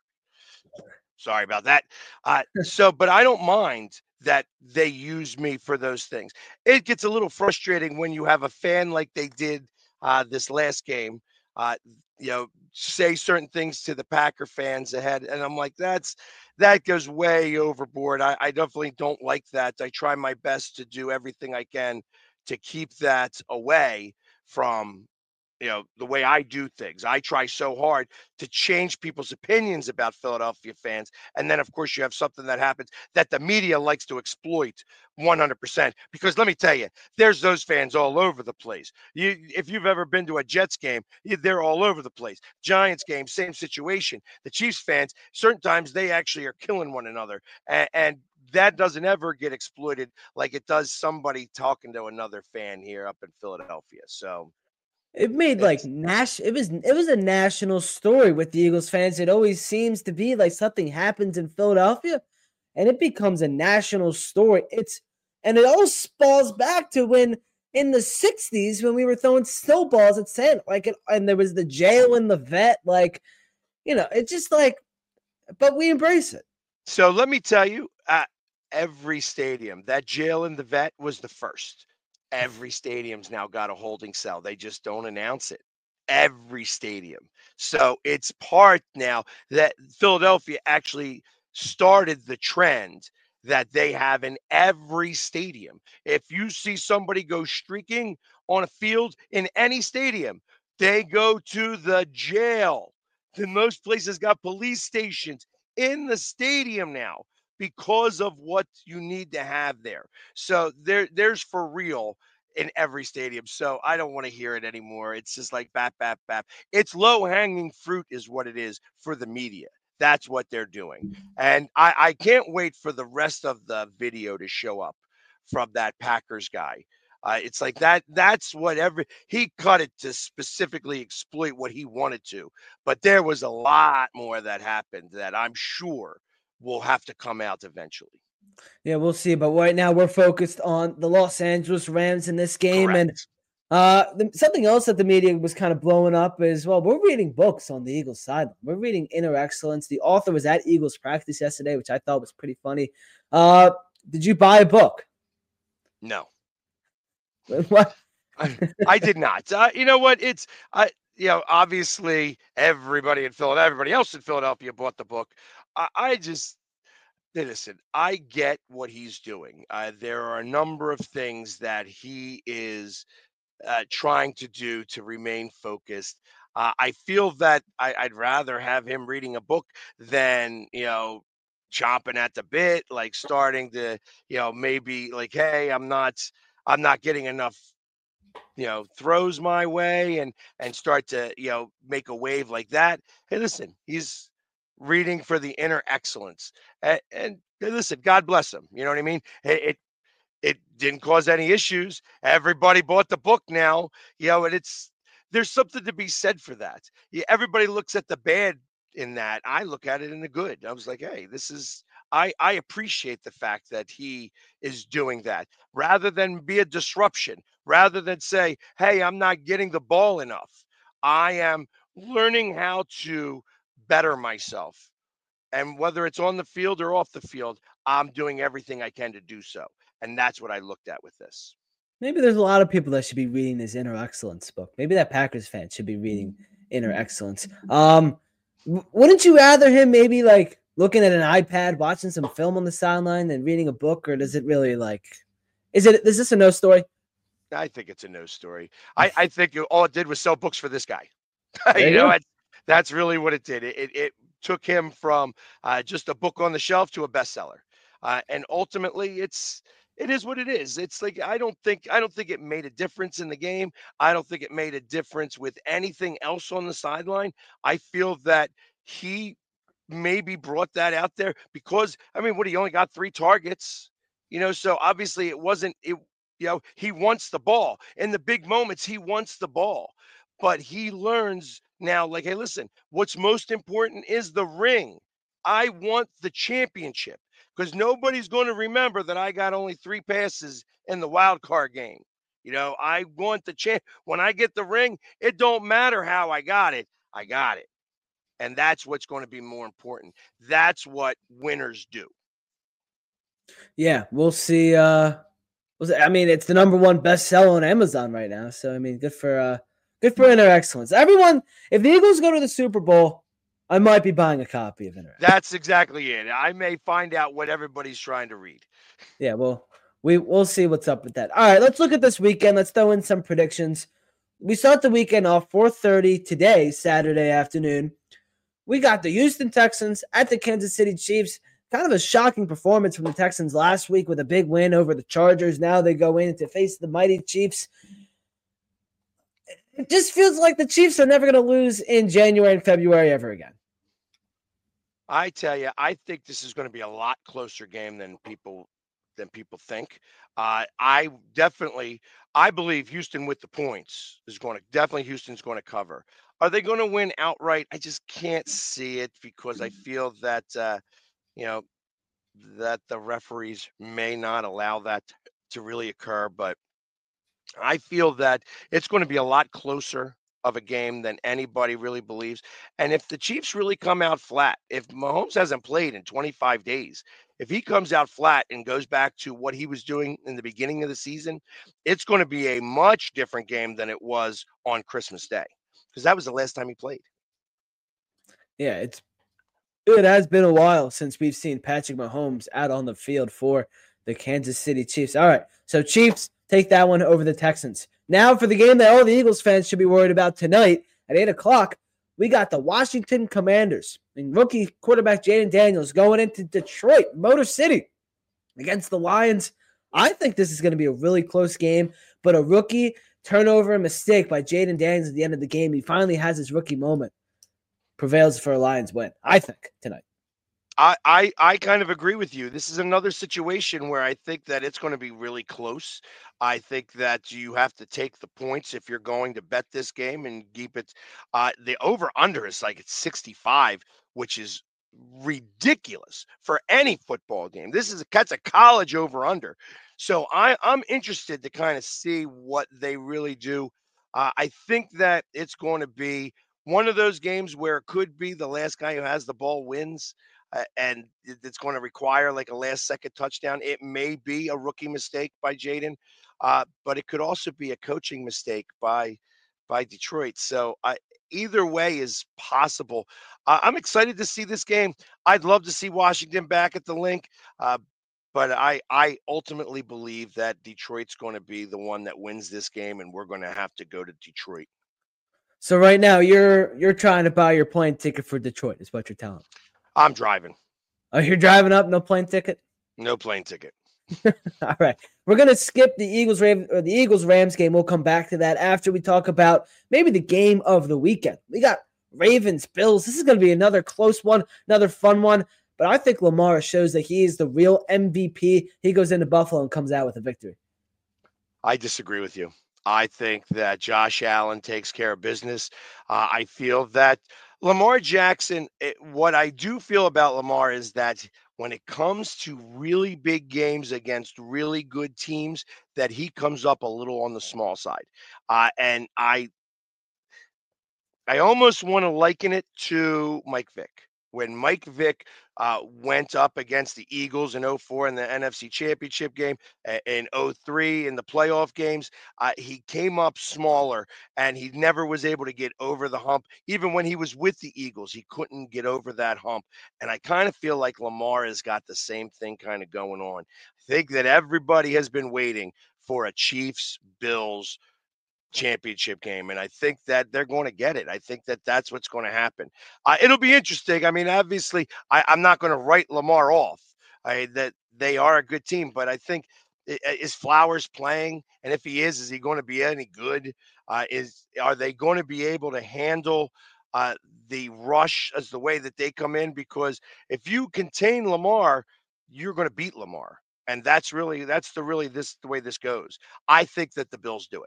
Sorry about that. Uh, so, but I don't mind that they use me for those things. It gets a little frustrating when you have a fan like they did uh, this last game. Uh, you know, say certain things to the Packer fans ahead, and I'm like, that's that goes way overboard. I, I definitely don't like that. I try my best to do everything I can to keep that away from you know the way I do things. I try so hard to change people's opinions about Philadelphia fans, and then of course you have something that happens that the media likes to exploit one hundred percent. Because let me tell you, there's those fans all over the place. You, if you've ever been to a Jets game, you- they're all over the place. Giants game, same situation. The Chiefs fans, certain times they actually are killing one another, and, and that doesn't ever get exploited like it does somebody talking to another fan here up in Philadelphia. So It made like it's Nash. It was it was a national story with the Eagles fans. It always seems to be like something happens in Philadelphia, and it becomes a national story. It's and it all falls back to when in the sixties when we were throwing snowballs at Santa, like it, and there was the jail and the vet. Like, you know, it's just like, but we embrace it. So let me tell you, uh, every stadium, that jail in the vet was the first. Every stadium's now got a holding cell. They just don't announce it. Every stadium. So it's part now that Philadelphia actually started the trend that they have in every stadium. If you see somebody go streaking on a field in any stadium, they go to the jail. Then most places got police stations in the stadium now because of what you need to have there. So there there's for real in every stadium. So I don't want to hear it anymore. It's just like bap bap bap. It's low hanging fruit is what it is for the media. That's what they're doing. And I, I can't wait for the rest of the video to show up from that Packers guy. Uh, it's like that. That's what every he cut it to specifically exploit what he wanted to. But there was a lot more that happened that I'm sure will have to come out eventually. Yeah, we'll see. But right now we're focused on the Los Angeles Rams in this game, and Correct. Uh, the, something else that the media was kind of blowing up is, well, we're reading books on the Eagles side. We're reading Inner Excellence. The author was at Eagles practice yesterday, which I thought was pretty funny. Uh, did you buy a book? No, What? I, I did not. Uh, you know what? It's I. You know, obviously everybody in Philadelphia, everybody else in Philadelphia bought the book. I, I just listen. I get what he's doing. Uh, there are a number of things that he is uh, trying to do to remain focused. Uh, I feel that I, I'd rather have him reading a book than, you know, chomping at the bit, like starting to, you know, maybe like, hey, I'm not, I'm not getting enough, you know, throws my way and and start to, you know, make a wave like that. Hey, listen, he's reading for the inner excellence. And, and hey, listen, God bless him. You know what I mean? It, it it didn't cause any issues. Everybody bought the book now, you know, and it's there's something to be said for that. Yeah, everybody looks at the bad in that. I look at it in the good. I was like, hey, this is I I appreciate the fact that he is doing that rather than be a disruption, rather than say, hey, I'm not getting the ball enough. I am learning how to better myself. And whether it's on the field or off the field, I'm doing everything I can to do so. And that's what I looked at with this. Maybe there's a lot of people that should be reading this Inner Excellence book. Maybe that Packers fan should be reading Inner Excellence. Um, w- wouldn't you rather him maybe like looking at an iPad, watching some film on the sideline, than reading a book, or does it really like? Is it? Is this a no story? I think it's a no story. I, I think it, all it did was sell books for this guy. There you you know, go. it, that's really what it did. It, it, it took him from uh, just a book on the shelf to a bestseller. Uh, and ultimately, it's it is what it is. It's like I don't think I don't think it made a difference in the game. I don't think it made a difference with anything else on the sideline. I feel that he maybe brought that out there because I mean, what he only got three targets, you know. So obviously, it wasn't it. You know, he wants the ball in the big moments. He wants the ball, but he learns now. Like, hey, listen, what's most important is the ring. I want the championship because nobody's going to remember that I got only three passes in the wild card game. You know, I want the champ. When I get the ring, it don't matter how I got it. I got it. And that's what's going to be more important. That's what winners do. Yeah, we'll see. Uh, we'll see. I mean, it's the number one bestseller on Amazon right now. So I mean, good for uh, good for Inner Excellence. Everyone, if the Eagles go to the Super Bowl, I might be buying a copy of Inner Excellence. That's exactly it. I may find out what everybody's trying to read. Yeah, well, we we'll see what's up with that. All right, let's look at this weekend. Let's throw in some predictions. We start the weekend off four thirty today, Saturday afternoon. We got the Houston Texans at the Kansas City Chiefs. Kind of a shocking performance from the Texans last week with a big win over the Chargers. Now they go in to face the mighty Chiefs. It just feels like the Chiefs are never going to lose in January and February ever again. I tell you, I think this is going to be a lot closer game than people than people think. Uh, I definitely, I believe Houston with the points is going to definitely Houston's going to cover. Are they going to win outright? I just can't see it because I feel that uh, you know that the referees may not allow that to really occur. But I feel that it's going to be a lot closer of a game than anybody really believes. And if the Chiefs really come out flat, if Mahomes hasn't played in twenty-five days, if he comes out flat and goes back to what he was doing in the beginning of the season, it's going to be a much different game than it was on Christmas Day because that was the last time he played. Yeah, it's it has been a while since we've seen Patrick Mahomes out on the field for the Kansas City Chiefs. All right, so Chiefs take that one over the Texans. Now for the game that all the Eagles fans should be worried about tonight at eight o'clock, we got the Washington Commanders and rookie quarterback Jaden Daniels going into Detroit, Motor City, against the Lions. I think this is going to be a really close game, but a rookie turnover and mistake by Jaden Daniels at the end of the game. He finally has his rookie moment. Prevails for a Lions win, I think, tonight. I, I I kind of agree with you. This is another situation where I think that it's going to be really close. I think that you have to take the points if you're going to bet this game and keep it. Uh, the over under is like it's sixty-five, which is ridiculous for any football game. This is a, that's a college over under. So I I'm interested to kind of see what they really do. Uh, I think that it's going to be one of those games where it could be the last guy who has the ball wins uh, and it- it's going to require like a last second touchdown. It may be a rookie mistake by Jaden, uh, but it could also be a coaching mistake by by Detroit. So I, either way is possible. Uh, I'm excited to see this game. I'd love to see Washington back at the link. Uh, but I I ultimately believe that Detroit's going to be the one that wins this game, and we're going to have to go to Detroit. So right now you're you're trying to buy your plane ticket for Detroit, is what you're telling me. I'm driving. Oh, you're driving up, no plane ticket? No plane ticket. All right. We're gonna skip the Eagles Ram or the Eagles Rams game. We'll come back to that after we talk about maybe the game of the weekend. We got Ravens, Bills. This is gonna be another close one, another fun one. But I think Lamar shows that he is the real M V P. He goes into Buffalo and comes out with a victory. I disagree with you. I think that Josh Allen takes care of business. Uh, I feel that Lamar Jackson, it, what I do feel about Lamar is that when it comes to really big games against really good teams, that he comes up a little on the small side. Uh, and I I almost want to liken it to Mike Vick. When Mike Vick uh, went up against the Eagles in oh four in the N F C Championship game, in oh three in the playoff games, uh, he came up smaller and he never was able to get over the hump. Even when he was with the Eagles, he couldn't get over that hump. And I kind of feel like Lamar has got the same thing kind of going on. I think that everybody has been waiting for a Chiefs-Bills championship game, and I think that they're going to get it. I think that that's what's going to happen. Uh, it'll be interesting. I mean, obviously, I, I'm not going to write Lamar off. I, that they are a good team, but I think is Flowers playing, and if he is, is he going to be any good? Uh, is are they going to be able to handle uh, the rush as the way that they come in? Because if you contain Lamar, you're going to beat Lamar, and that's really that's the really this the way this goes. I think that the Bills do it.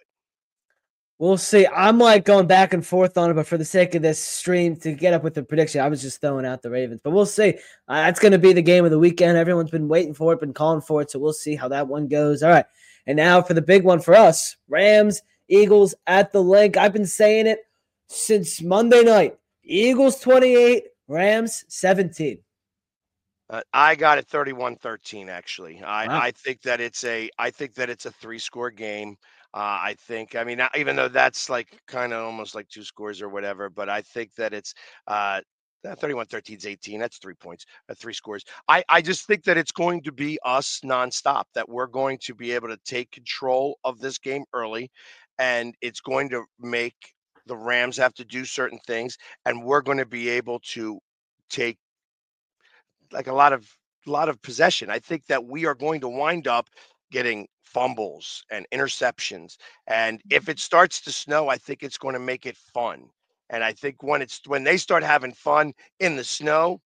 We'll see. I'm like going back and forth on it, but for the sake of this stream to get up with the prediction, I was just throwing out the Ravens. But we'll see. Uh, that's going to be the game of the weekend. Everyone's been waiting for it, been calling for it, so we'll see how that one goes. All right. And now for the big one for us, Rams, Eagles at the link. I've been saying it since Monday night. Eagles twenty-eight, Rams seventeen. Uh, I got it thirty-one thirteen, actually. I, Wow. I think that it's a I think that it's a three-score game. Uh, I think, I mean, even though that's like kind of almost like two scores or whatever, but I think that it's uh, thirty-one thirteen is eighteen. That's three points, uh, three scores. I, I just think that it's going to be us nonstop, that we're going to be able to take control of this game early, and it's going to make the Rams have to do certain things, and we're going to be able to take like a lot of a lot of possession. I think that we are going to wind up getting fumbles and interceptions. And if it starts to snow, I think it's going to make it fun. And I think when it's when they start having fun in the snow,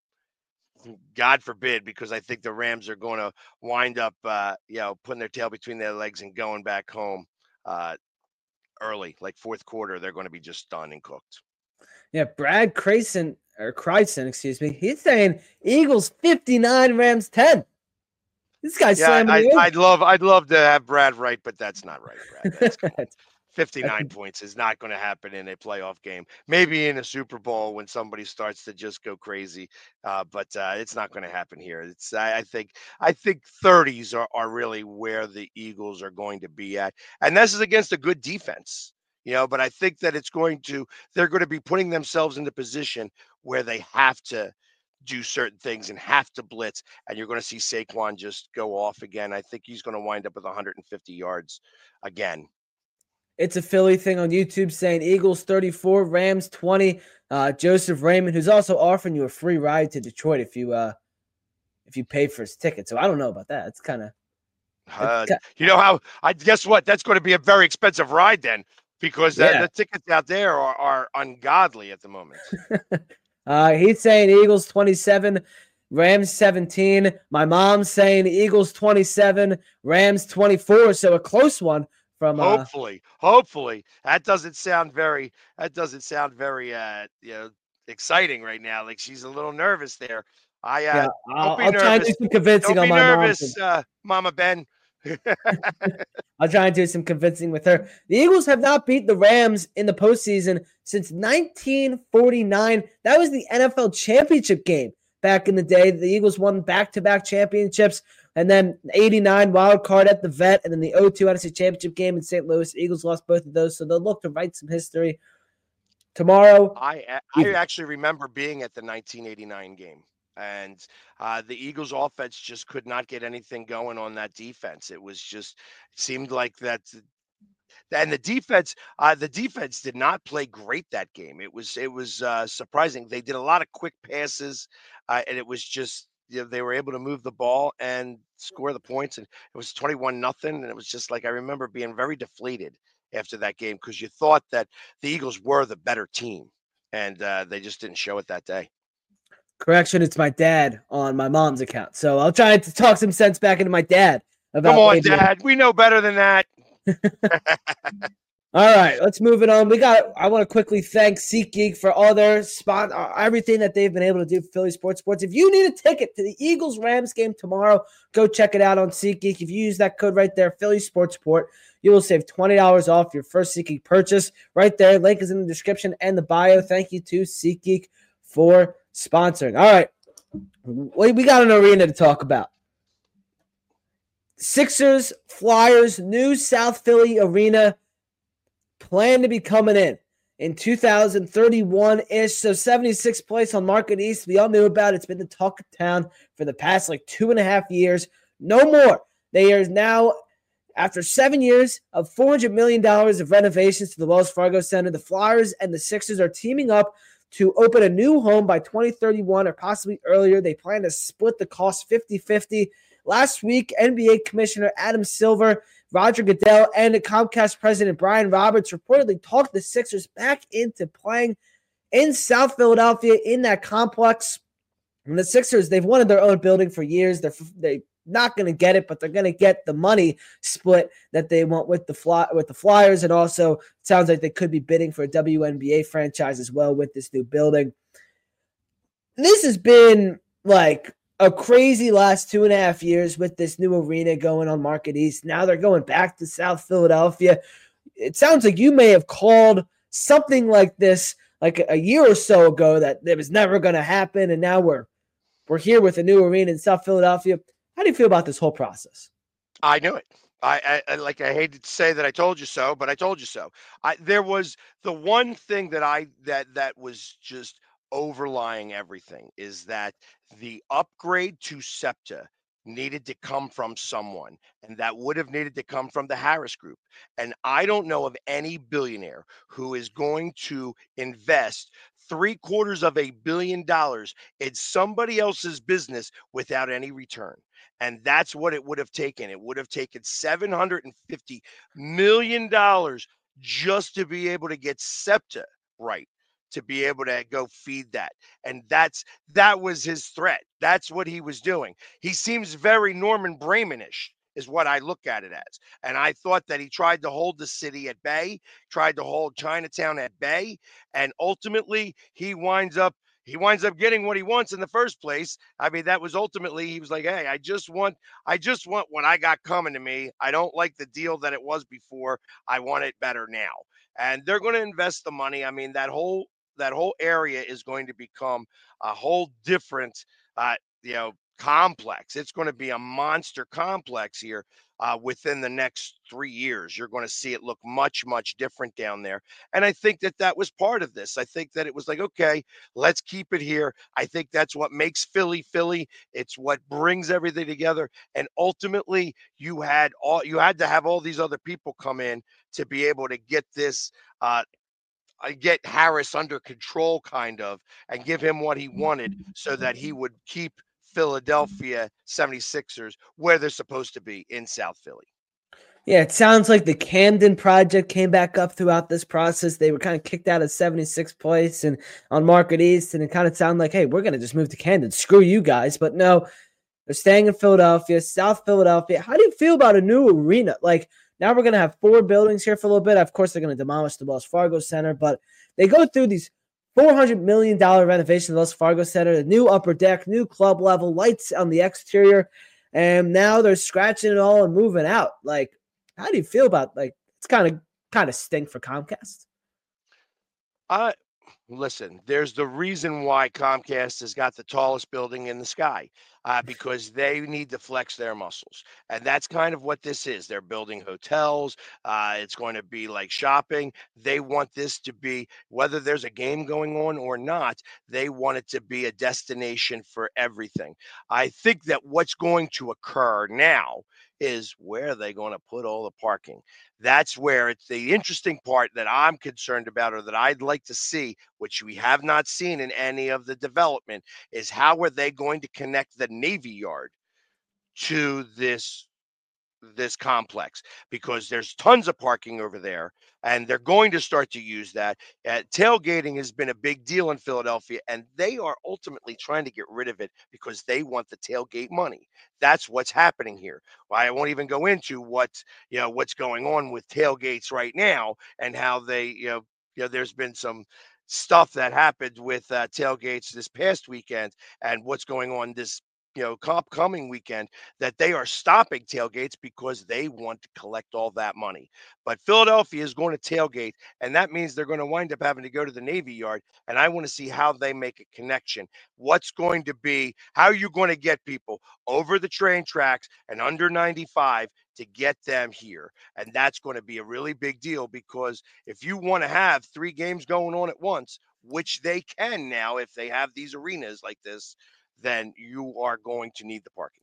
God forbid, because I think the Rams are going to wind up, uh, you know, putting their tail between their legs and going back home uh, early, like fourth quarter. They're going to be just done and cooked. Yeah, Brad Crayson or Kryson, excuse me. He's saying Eagles fifty-nine, Rams ten. This guy's yeah, slamming I, the I'd love, I'd love to have Brad right, but that's not right, Brad. That's fifty-nine That's, points is not going to happen in a playoff game. Maybe in a Super Bowl when somebody starts to just go crazy, uh, but uh, it's not going to happen here. It's, I, I think, I think thirties are, are really where the Eagles are going to be at, and this is against a good defense, you know. But I think that it's going to, they're going to be putting themselves in the position where they have to do certain things and have to blitz, and you're going to see Saquon just go off again. I think he's going to wind up with one hundred fifty yards again. It's a Philly thing on YouTube saying Eagles thirty-four, Rams twenty. Uh, Joseph Raymond, who's also offering you a free ride to Detroit if you uh, if you pay for his ticket. So I don't know about that. It's kind of uh, you know how I guess what that's going to be a very expensive ride then, because yeah. the, the tickets out there are, are ungodly at the moment. Uh, he's saying Eagles twenty-seven, Rams seventeen. My mom's saying Eagles twenty-seven, Rams twenty-four. So a close one from. Uh, hopefully, hopefully that doesn't sound very. That doesn't sound very. Uh, you know, exciting right now. Like she's a little nervous there. I. Uh, yeah, I'll, don't be I'll nervous. try and do some convincing don't on be my nervous, mom. uh, Mama Ben. I'll try and do some convincing with her. The Eagles have not beat the Rams in the postseason since nineteen forty-nine. That was the N F L championship game back in the day. The Eagles won back-to-back championships, and then eighty-nine wild card at the Vet, and then the oh two N F C championship game in Saint Louis. The Eagles lost both of those, so they'll look to write some history tomorrow. I I actually remember being at the nineteen eighty-nine game. And uh, the Eagles' offense just could not get anything going on that defense. It was just it seemed like that. And the defense, uh, the defense did not play great that game. It was it was uh, surprising. They did a lot of quick passes, uh, and it was just you know, they were able to move the ball and score the points. And it was twenty-one nothing. And it was just like I remember being very deflated after that game because you thought that the Eagles were the better team, and uh, they just didn't show it that day. Correction, it's my dad on my mom's account. So I'll try to talk some sense back into my dad about. Come on, Adrian. Dad. We know better than that. All right, let's move it on. We got. I want to quickly thank SeatGeek for all their spot, uh, everything that they've been able to do for Philly Sports Sports. If you need a ticket to the Eagles Rams game tomorrow, go check it out on SeatGeek. If you use that code right there, Philly Sports Sport, you will save twenty dollars off your first SeatGeek purchase. Right there, link is in the description and the bio. Thank you to SeatGeek for sponsoring. All right, we we got an arena to talk about. Sixers, Flyers, new South Philly arena. Plan to be coming in in two thousand thirty-one-ish. So seventy-sixth place on Market East. We all knew about it. It's been the talk of town for the past like two and a half years. No more. They are now, after seven years of four hundred million dollars of renovations to the Wells Fargo Center, the Flyers and the Sixers are teaming up to open a new home by twenty thirty-one or possibly earlier. They plan to split the cost fifty-fifty. Last week, N B A Commissioner Adam Silver, Roger Goodell, and the Comcast president Brian Roberts reportedly talked the Sixers back into playing in South Philadelphia in that complex. And the Sixers, they've wanted their own building for years. They're they're not going to get it, but they're going to get the money split that they want with the fly, with the Flyers. And also, it sounds like they could be bidding for a W N B A franchise as well with this new building. This has been like a crazy last two and a half years with this new arena going on Market East. Now they're going back to South Philadelphia. It sounds like you may have called something like this like a year or so ago that it was never going to happen, and now we're we're here with a new arena in South Philadelphia. How do you feel about this whole process? I knew it. I, I like I hated to say that I told you so, but I told you so. I there was the one thing that I that that was just overlying everything is that the upgrade to SEPTA needed to come from someone, and that would have needed to come from the Harris Group. And I don't know of any billionaire who is going to invest three quarters of a billion dollars in somebody else's business without any return. And that's what it would have taken. It would have taken seven hundred fifty million dollars just to be able to get SEPTA right, to be able to go feed that. And that's that was his threat. That's what he was doing. He seems very Norman Brayman-ish is what I look at it as. And I thought that he tried to hold the city at bay, tried to hold Chinatown at bay, and ultimately he winds up he winds up getting what he wants in the first place. I mean, that was ultimately, he was like, hey, I just want, I just want what I got coming to me. I don't like the deal that it was before. I want it better now. And they're going to invest the money. I mean, that whole, that whole area is going to become a whole different, uh, you know, complex. It's going to be a monster complex here uh, within the next three years. You're going to see it look much, much different down there. And I think that that was part of this. I think that it was like, okay, let's keep it here. I think that's what makes Philly, Philly. It's what brings everything together. And ultimately, you had all, you had to have all these other people come in to be able to get this, uh, get Harris under control, kind of, and give him what he wanted so that he would keep Philadelphia seventy-sixers where they're supposed to be in South Philly. Yeah, it sounds like the Camden project came back up throughout this process. They were kind of kicked out of seventy-sixth place and on Market East, and it kind of sounded like, hey, we're going to just move to Camden. Screw you guys. But no, they're staying in Philadelphia, South Philadelphia. How do you feel about a new arena? Like, now we're going to have four buildings here for a little bit. Of course, they're going to demolish the Wells Fargo Center, but they go through these four hundred million dollars renovation of the Wells Fargo Center, the new upper deck, new club level, lights on the exterior, and now they're scratching it all and moving out. Like, how do you feel about, like, it's kind of kind of stink for Comcast? Uh, Listen, there's the reason why Comcast has got the tallest building in the sky, uh, because they need to flex their muscles. And that's kind of what this is. They're building hotels. Uh, it's going to be like shopping. They want this to be, whether there's a game going on or not, they want it to be a destination for everything. I think that what's going to occur now is where are they going to put all the parking? That's where it's the interesting part that I'm concerned about, or that I'd like to see, which we have not seen in any of the development, is how are they going to connect the Navy Yard to this this complex, because there's tons of parking over there and they're going to start to use that. Uh, tailgating has been a big deal in Philadelphia, and they are ultimately trying to get rid of it because they want the tailgate money. That's what's happening here. Well, I won't even go into what, you know, what's going on with tailgates right now and how they, you know, you know, there's been some stuff that happened with uh, tailgates this past weekend, and what's going on this, you know, comp coming weekend, that they are stopping tailgates because they want to collect all that money. But Philadelphia is going to tailgate, and that means they're going to wind up having to go to the Navy Yard. And I want to see how they make a connection. What's going to be, how are you going to get people over the train tracks and under ninety-five to get them here? And that's going to be a really big deal, because if you want to have three games going on at once, which they can now if they have these arenas like this, then you are going to need the parking.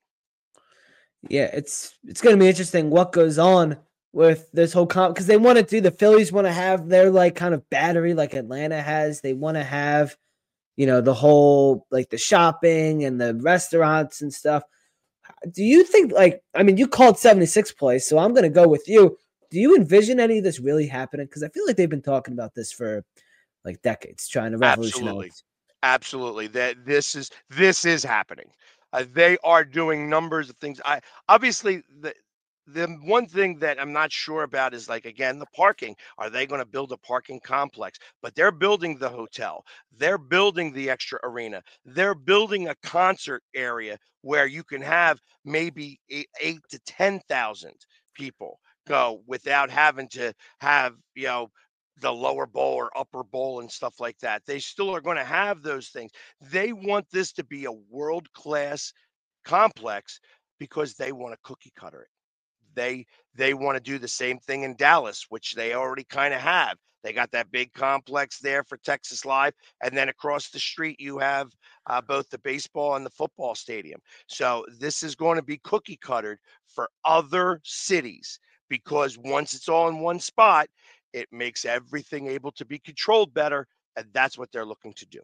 Yeah, it's it's going to be interesting what goes on with this whole comp, because they want to do, the Phillies want to have their like kind of battery like Atlanta has. They want to have, you know, the whole like the shopping and the restaurants and stuff. Do you think, like, I mean, you called seventy-six place, so I'm going to go with you. Do you envision any of this really happening? Because I feel like they've been talking about this for like decades, trying to revolutionize. Absolutely. Absolutely. That this is this is happening. Uh, they are doing numbers of things. I obviously the the one thing that I'm not sure about is, like, again, the parking. Are they going to build a parking complex? But they're building the hotel. They're building the extra arena. They're building a concert area where you can have maybe eight, eight to ten thousand people go without having to have, you know, the lower bowl or upper bowl and stuff like that. They still are going to have those things. They want this to be a world class complex because they want to cookie cutter it. They they want to do the same thing in Dallas, which they already kind of have. They got that big complex there for Texas Live, and then across the street you have uh, both the baseball and the football stadium. So this is going to be cookie cuttered for other cities, because once it's all in one spot, it makes everything able to be controlled better, and that's what they're looking to do.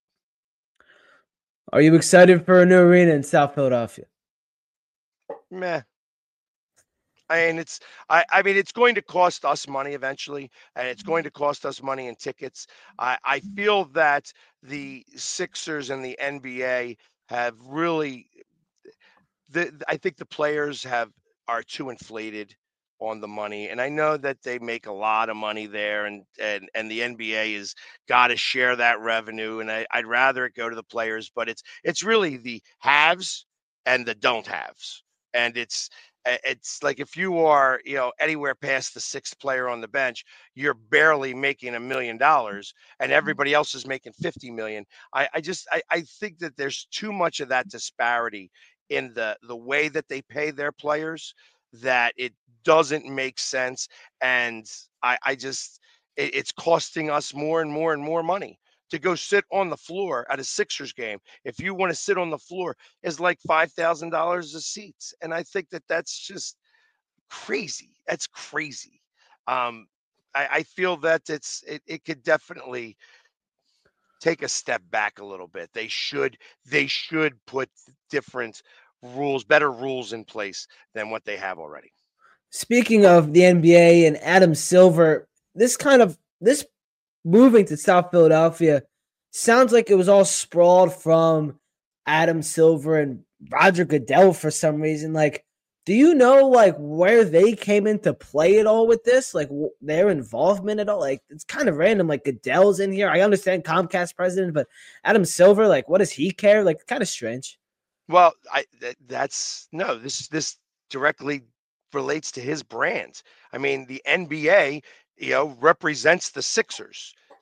Are you excited for a new arena in South Philadelphia? Meh. I mean, it's I, I mean, it's going to cost us money eventually, and it's going to cost us money in tickets. I, I feel that the Sixers and the N B A have really, the I think the players have are too inflated on the money, and I know that they make a lot of money there, and and and the N B A has got to share that revenue, and I, I'd rather it go to the players, but it's it's really the haves and the don't haves, and it's uh, it's like if you are, you know, anywhere past the sixth player on the bench, you're barely making a million dollars, and everybody else is making fifty million. I, I just I, I think that there's too much of that disparity in the the way that they pay their players, that it doesn't make sense. And I, I just it, it's costing us more and more and more money to go sit on the floor at a Sixers game. If you want to sit on the floor, is like five thousand dollars a seat, and I think that that's just crazy. That's crazy. Um, I, I feel that it's it, it could definitely take a step back a little bit. They should they should put different rules, better rules in place than what they have already. Speaking of the N B A and Adam Silver, this kind of this moving to South Philadelphia sounds like it was all sprawled from Adam Silver and Roger Goodell for some reason. Like, do you know like where they came into play at all with this? Like w- their involvement at all? Like, it's kind of random. Like Goodell's in here. I understand Comcast president, but Adam Silver, like, what does he care? Like, kind of strange. Well, I th- that's no. This this directly relates to his brand. I mean, the N B A, you know, represents the Sixers.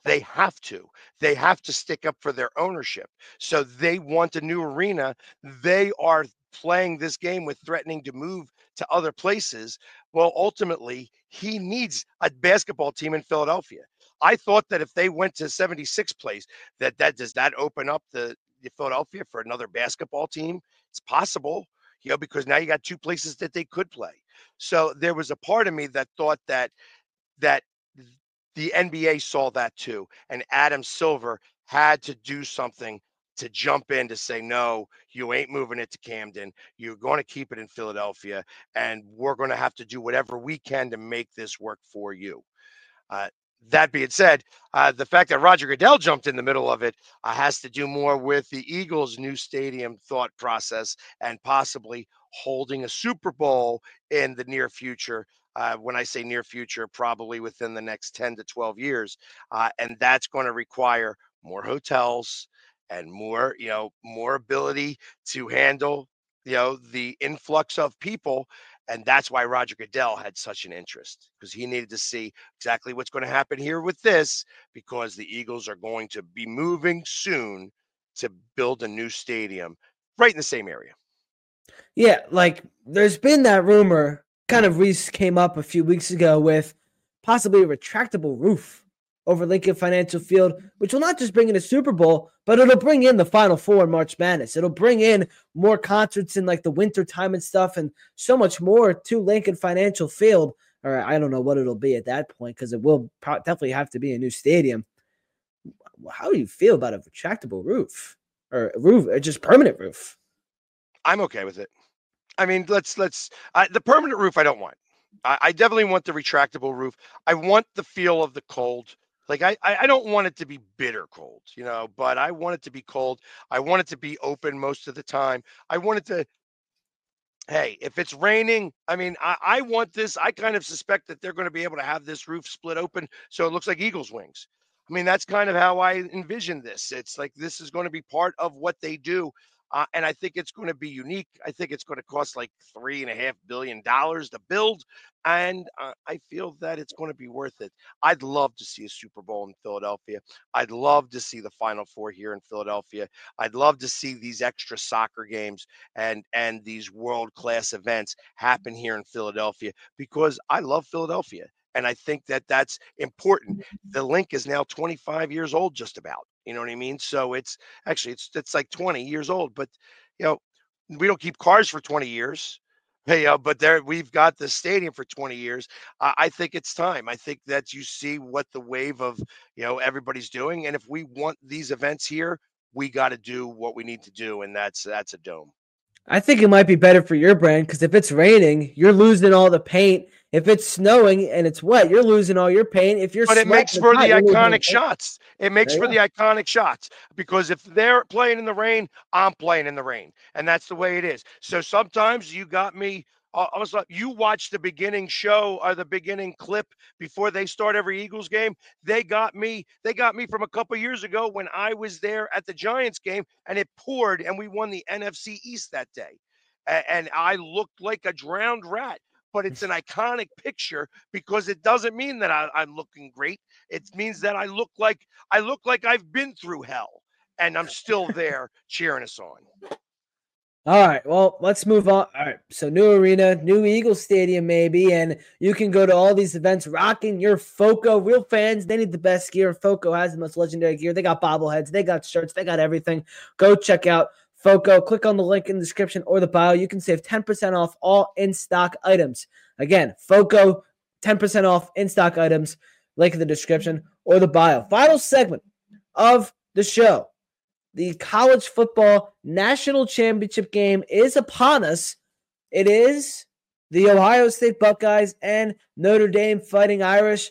They have to. They have to stick up for their ownership. So they want a new arena. They are playing this game with threatening to move to other places. Well, ultimately, he needs a basketball team in Philadelphia. I thought that if they went to seventy-sixth place, that that does that open up the, the Philadelphia for another basketball team? It's possible, you know, because now you got two places that they could play. So there was a part of me that thought that that the N B A saw that too, and Adam Silver had to do something to jump in to say, no, you ain't moving it to Camden. You're going to keep it in Philadelphia, and we're going to have to do whatever we can to make this work for you. Uh, that being said, uh, the fact that Roger Goodell jumped in the middle of it uh, has to do more with the Eagles' new stadium thought process and possibly holding a Super Bowl in the near future. Uh, when I say near future, probably within the next ten to twelve years. Uh, and that's going to require more hotels and more, you know, more ability to handle, you know, the influx of people. And that's why Roger Goodell had such an interest, because he needed to see exactly what's going to happen here with this, because the Eagles are going to be moving soon to build a new stadium right in the same area. Yeah, like there's been that rumor, kind of Reese came up a few weeks ago with possibly a retractable roof over Lincoln Financial Field, which will not just bring in a Super Bowl, but it'll bring in the Final Four in March Madness. It'll bring in more concerts in like the winter time and stuff, and so much more to Lincoln Financial Field. Or I don't know what it'll be at that point, because it will pro- definitely have to be a new stadium. How do you feel about a retractable roof or a roof, or just permanent roof? I'm okay with it. I mean, let's let's uh, the permanent roof I don't want. I, I definitely want the retractable roof. I want the feel of the cold. Like I, I I don't want it to be bitter cold, you know, but I want it to be cold. I want it to be open most of the time. I want it to, hey, if it's raining, I mean, I, I want this. I kind of suspect that they're going to be able to have this roof split open so it looks like Eagles wings. I mean, that's kind of how I envision this. It's like this is going to be part of what they do. Uh, and I think it's going to be unique. I think it's going to cost like three and a half billion dollars to build, and uh, I feel that it's going to be worth it. I'd love to see a Super Bowl in Philadelphia. I'd love to see the Final Four here in Philadelphia. I'd love to see these extra soccer games and and these world class events happen here in Philadelphia, because I love Philadelphia. And I think that that's important. The link is now twenty-five years old, just about. You know what I mean? So it's actually it's it's like twenty years old, but you know, we don't keep cars for twenty years. Hey, uh, but there we've got the stadium for twenty years. I, I think it's time. I think that you see what the wave of, you know, everybody's doing, and if we want these events here, we got to do what we need to do, and that's that's a dome. I think it might be better for your brand, because if it's raining, you're losing all the paint. If it's snowing and it's wet, you're losing all your paint. If you're But it makes sweating, for it's the hot, you're losing all the iconic paint. shots. It makes There for you the iconic shots, because if they're playing in the rain, I'm playing in the rain, and that's the way it is. So sometimes you got me. I I was like, you watch the beginning show or the beginning clip before they start every Eagles game. They got me. They got me from a couple years ago when I was there at the Giants game, and it poured, and we won the N F C East that day, A- and I looked like a drowned rat. But it's an iconic picture, because it doesn't mean that I, I'm looking great. It means that I look like I look like I've been through hell, and I'm still there cheering us on. All right, well, let's move on. All right, so new arena, new Eagles Stadium, maybe, and you can go to all these events rocking your Foco. Real fans, they need the best gear. Foco has the most legendary gear. They got bobbleheads, they got shirts, they got everything. Go check out Foco. Click on the link in the description or the bio. You can save ten percent off all in-stock items. Again, Foco, ten percent off in-stock items. Link in the description or the bio. Final segment of the show. The college football national championship game is upon us. It is the Ohio State Buckeyes and Notre Dame Fighting Irish.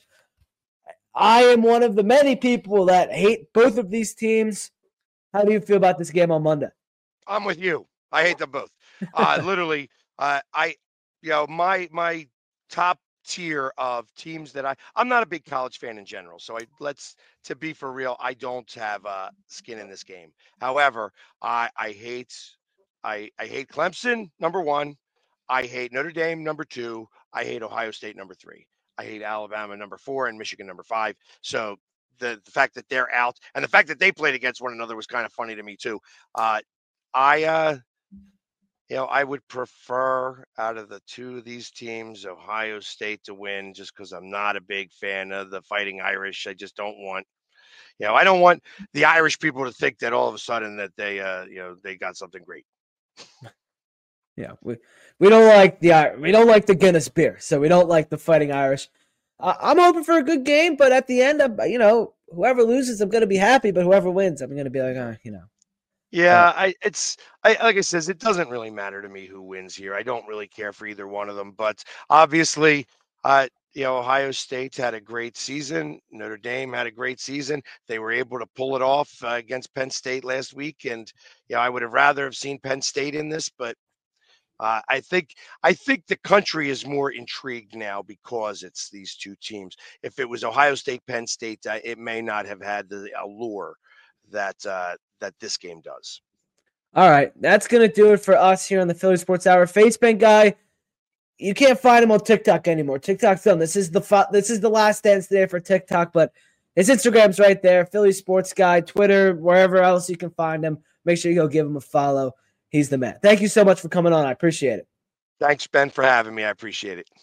I am one of the many people that hate both of these teams. How do you feel about this game on Monday? I'm with you. I hate them both. Uh, literally, uh, I, you know, my my top tier of teams that I I'm not a big college fan in general. So I let's to be for real, I don't have uh, skin in this game. However, I I hate I I hate Clemson number one. I hate Notre Dame number two. I hate Ohio State number three. I hate Alabama number four and Michigan number five. So the, the fact that they're out and the fact that they played against one another was kind of funny to me too. Uh, I, uh, you know, I would prefer out of the two of these teams, Ohio State to win, just because I'm not a big fan of the Fighting Irish. I just don't want, you know, I don't want the Irish people to think that all of a sudden that they, uh, you know, they got something great. Yeah, we we don't like the we don't like the Guinness beer, so we don't like the Fighting Irish. Uh, I'm hoping for a good game, but at the end, of you know, whoever loses, I'm going to be happy. But whoever wins, I'm going to be like, oh, you know. Yeah, uh, I it's I like I says, it doesn't really matter to me who wins here. I don't really care for either one of them. But obviously, uh, you know, Ohio State had a great season. Notre Dame had a great season. They were able to pull it off uh, against Penn State last week, and you know, I would have rather have seen Penn State in this, but. Uh, I think I think the country is more intrigued now because it's these two teams. If it was Ohio State, Penn State, uh, it may not have had the allure that uh, that this game does. All right, that's gonna do it for us here on the Philly Sports Hour. FaceBank guy, you can't find him on TikTok anymore. TikTok's done. This is the fu- this is the last dance today for TikTok, but his Instagram's right there. Philly Sports Guy, Twitter, wherever else you can find him. Make sure you go give him a follow. He's the man. Thank you so much for coming on. I appreciate it. Thanks, Ben, for having me. I appreciate it.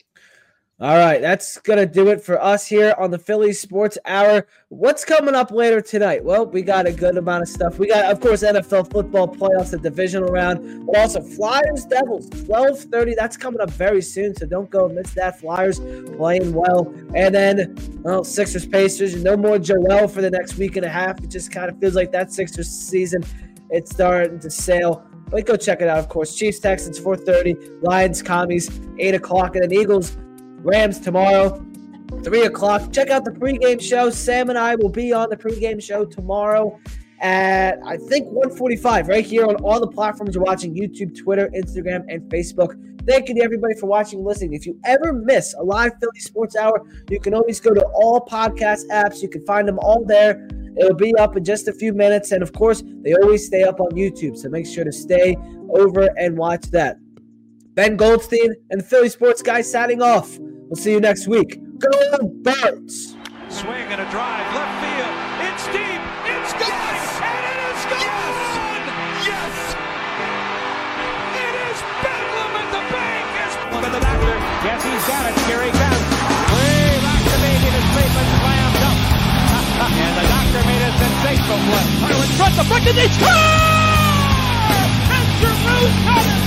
All right, that's going to do it for us here on the Philly Sports Hour. What's coming up later tonight? Well, we got a good amount of stuff. We got, of course, N F L football playoffs, the divisional round, but also Flyers Devils, twelve thirty. That's coming up very soon, so don't go miss that. Flyers playing well. And then, well, Sixers Pacers. No more Joel for the next week and a half. It just kind of feels like that Sixers season, it's starting to sail. But go check it out, of course. Chiefs Texans, four thirty. Lions Commies, eight o'clock. And then Eagles Rams tomorrow, three o'clock. Check out the pregame show. Sam and I will be on the pregame show tomorrow at, I think, one forty-five, right here on all the platforms you're watching, YouTube, Twitter, Instagram, and Facebook. Thank you to everybody for watching and listening. If you ever miss a live Philly Sports Hour, you can always go to all podcast apps. You can find them all there. It'll be up in just a few minutes. And, of course, they always stay up on YouTube, so make sure to stay over and watch that. Ben Goldstein and the Philly Sports Guy signing off. We'll see you next week. Go Birds! Swing and a drive, left field. It's deep. It's gone. Yes. And it is gone. Yes. yes. It is bedlam at the bank. It's one of the doctor. Yes, he's got it. Here he comes. Way back to baby. The Cleveland slammed up. And the doctor made a sensational play. Harlan front the front. Did they score? And Giroux got it.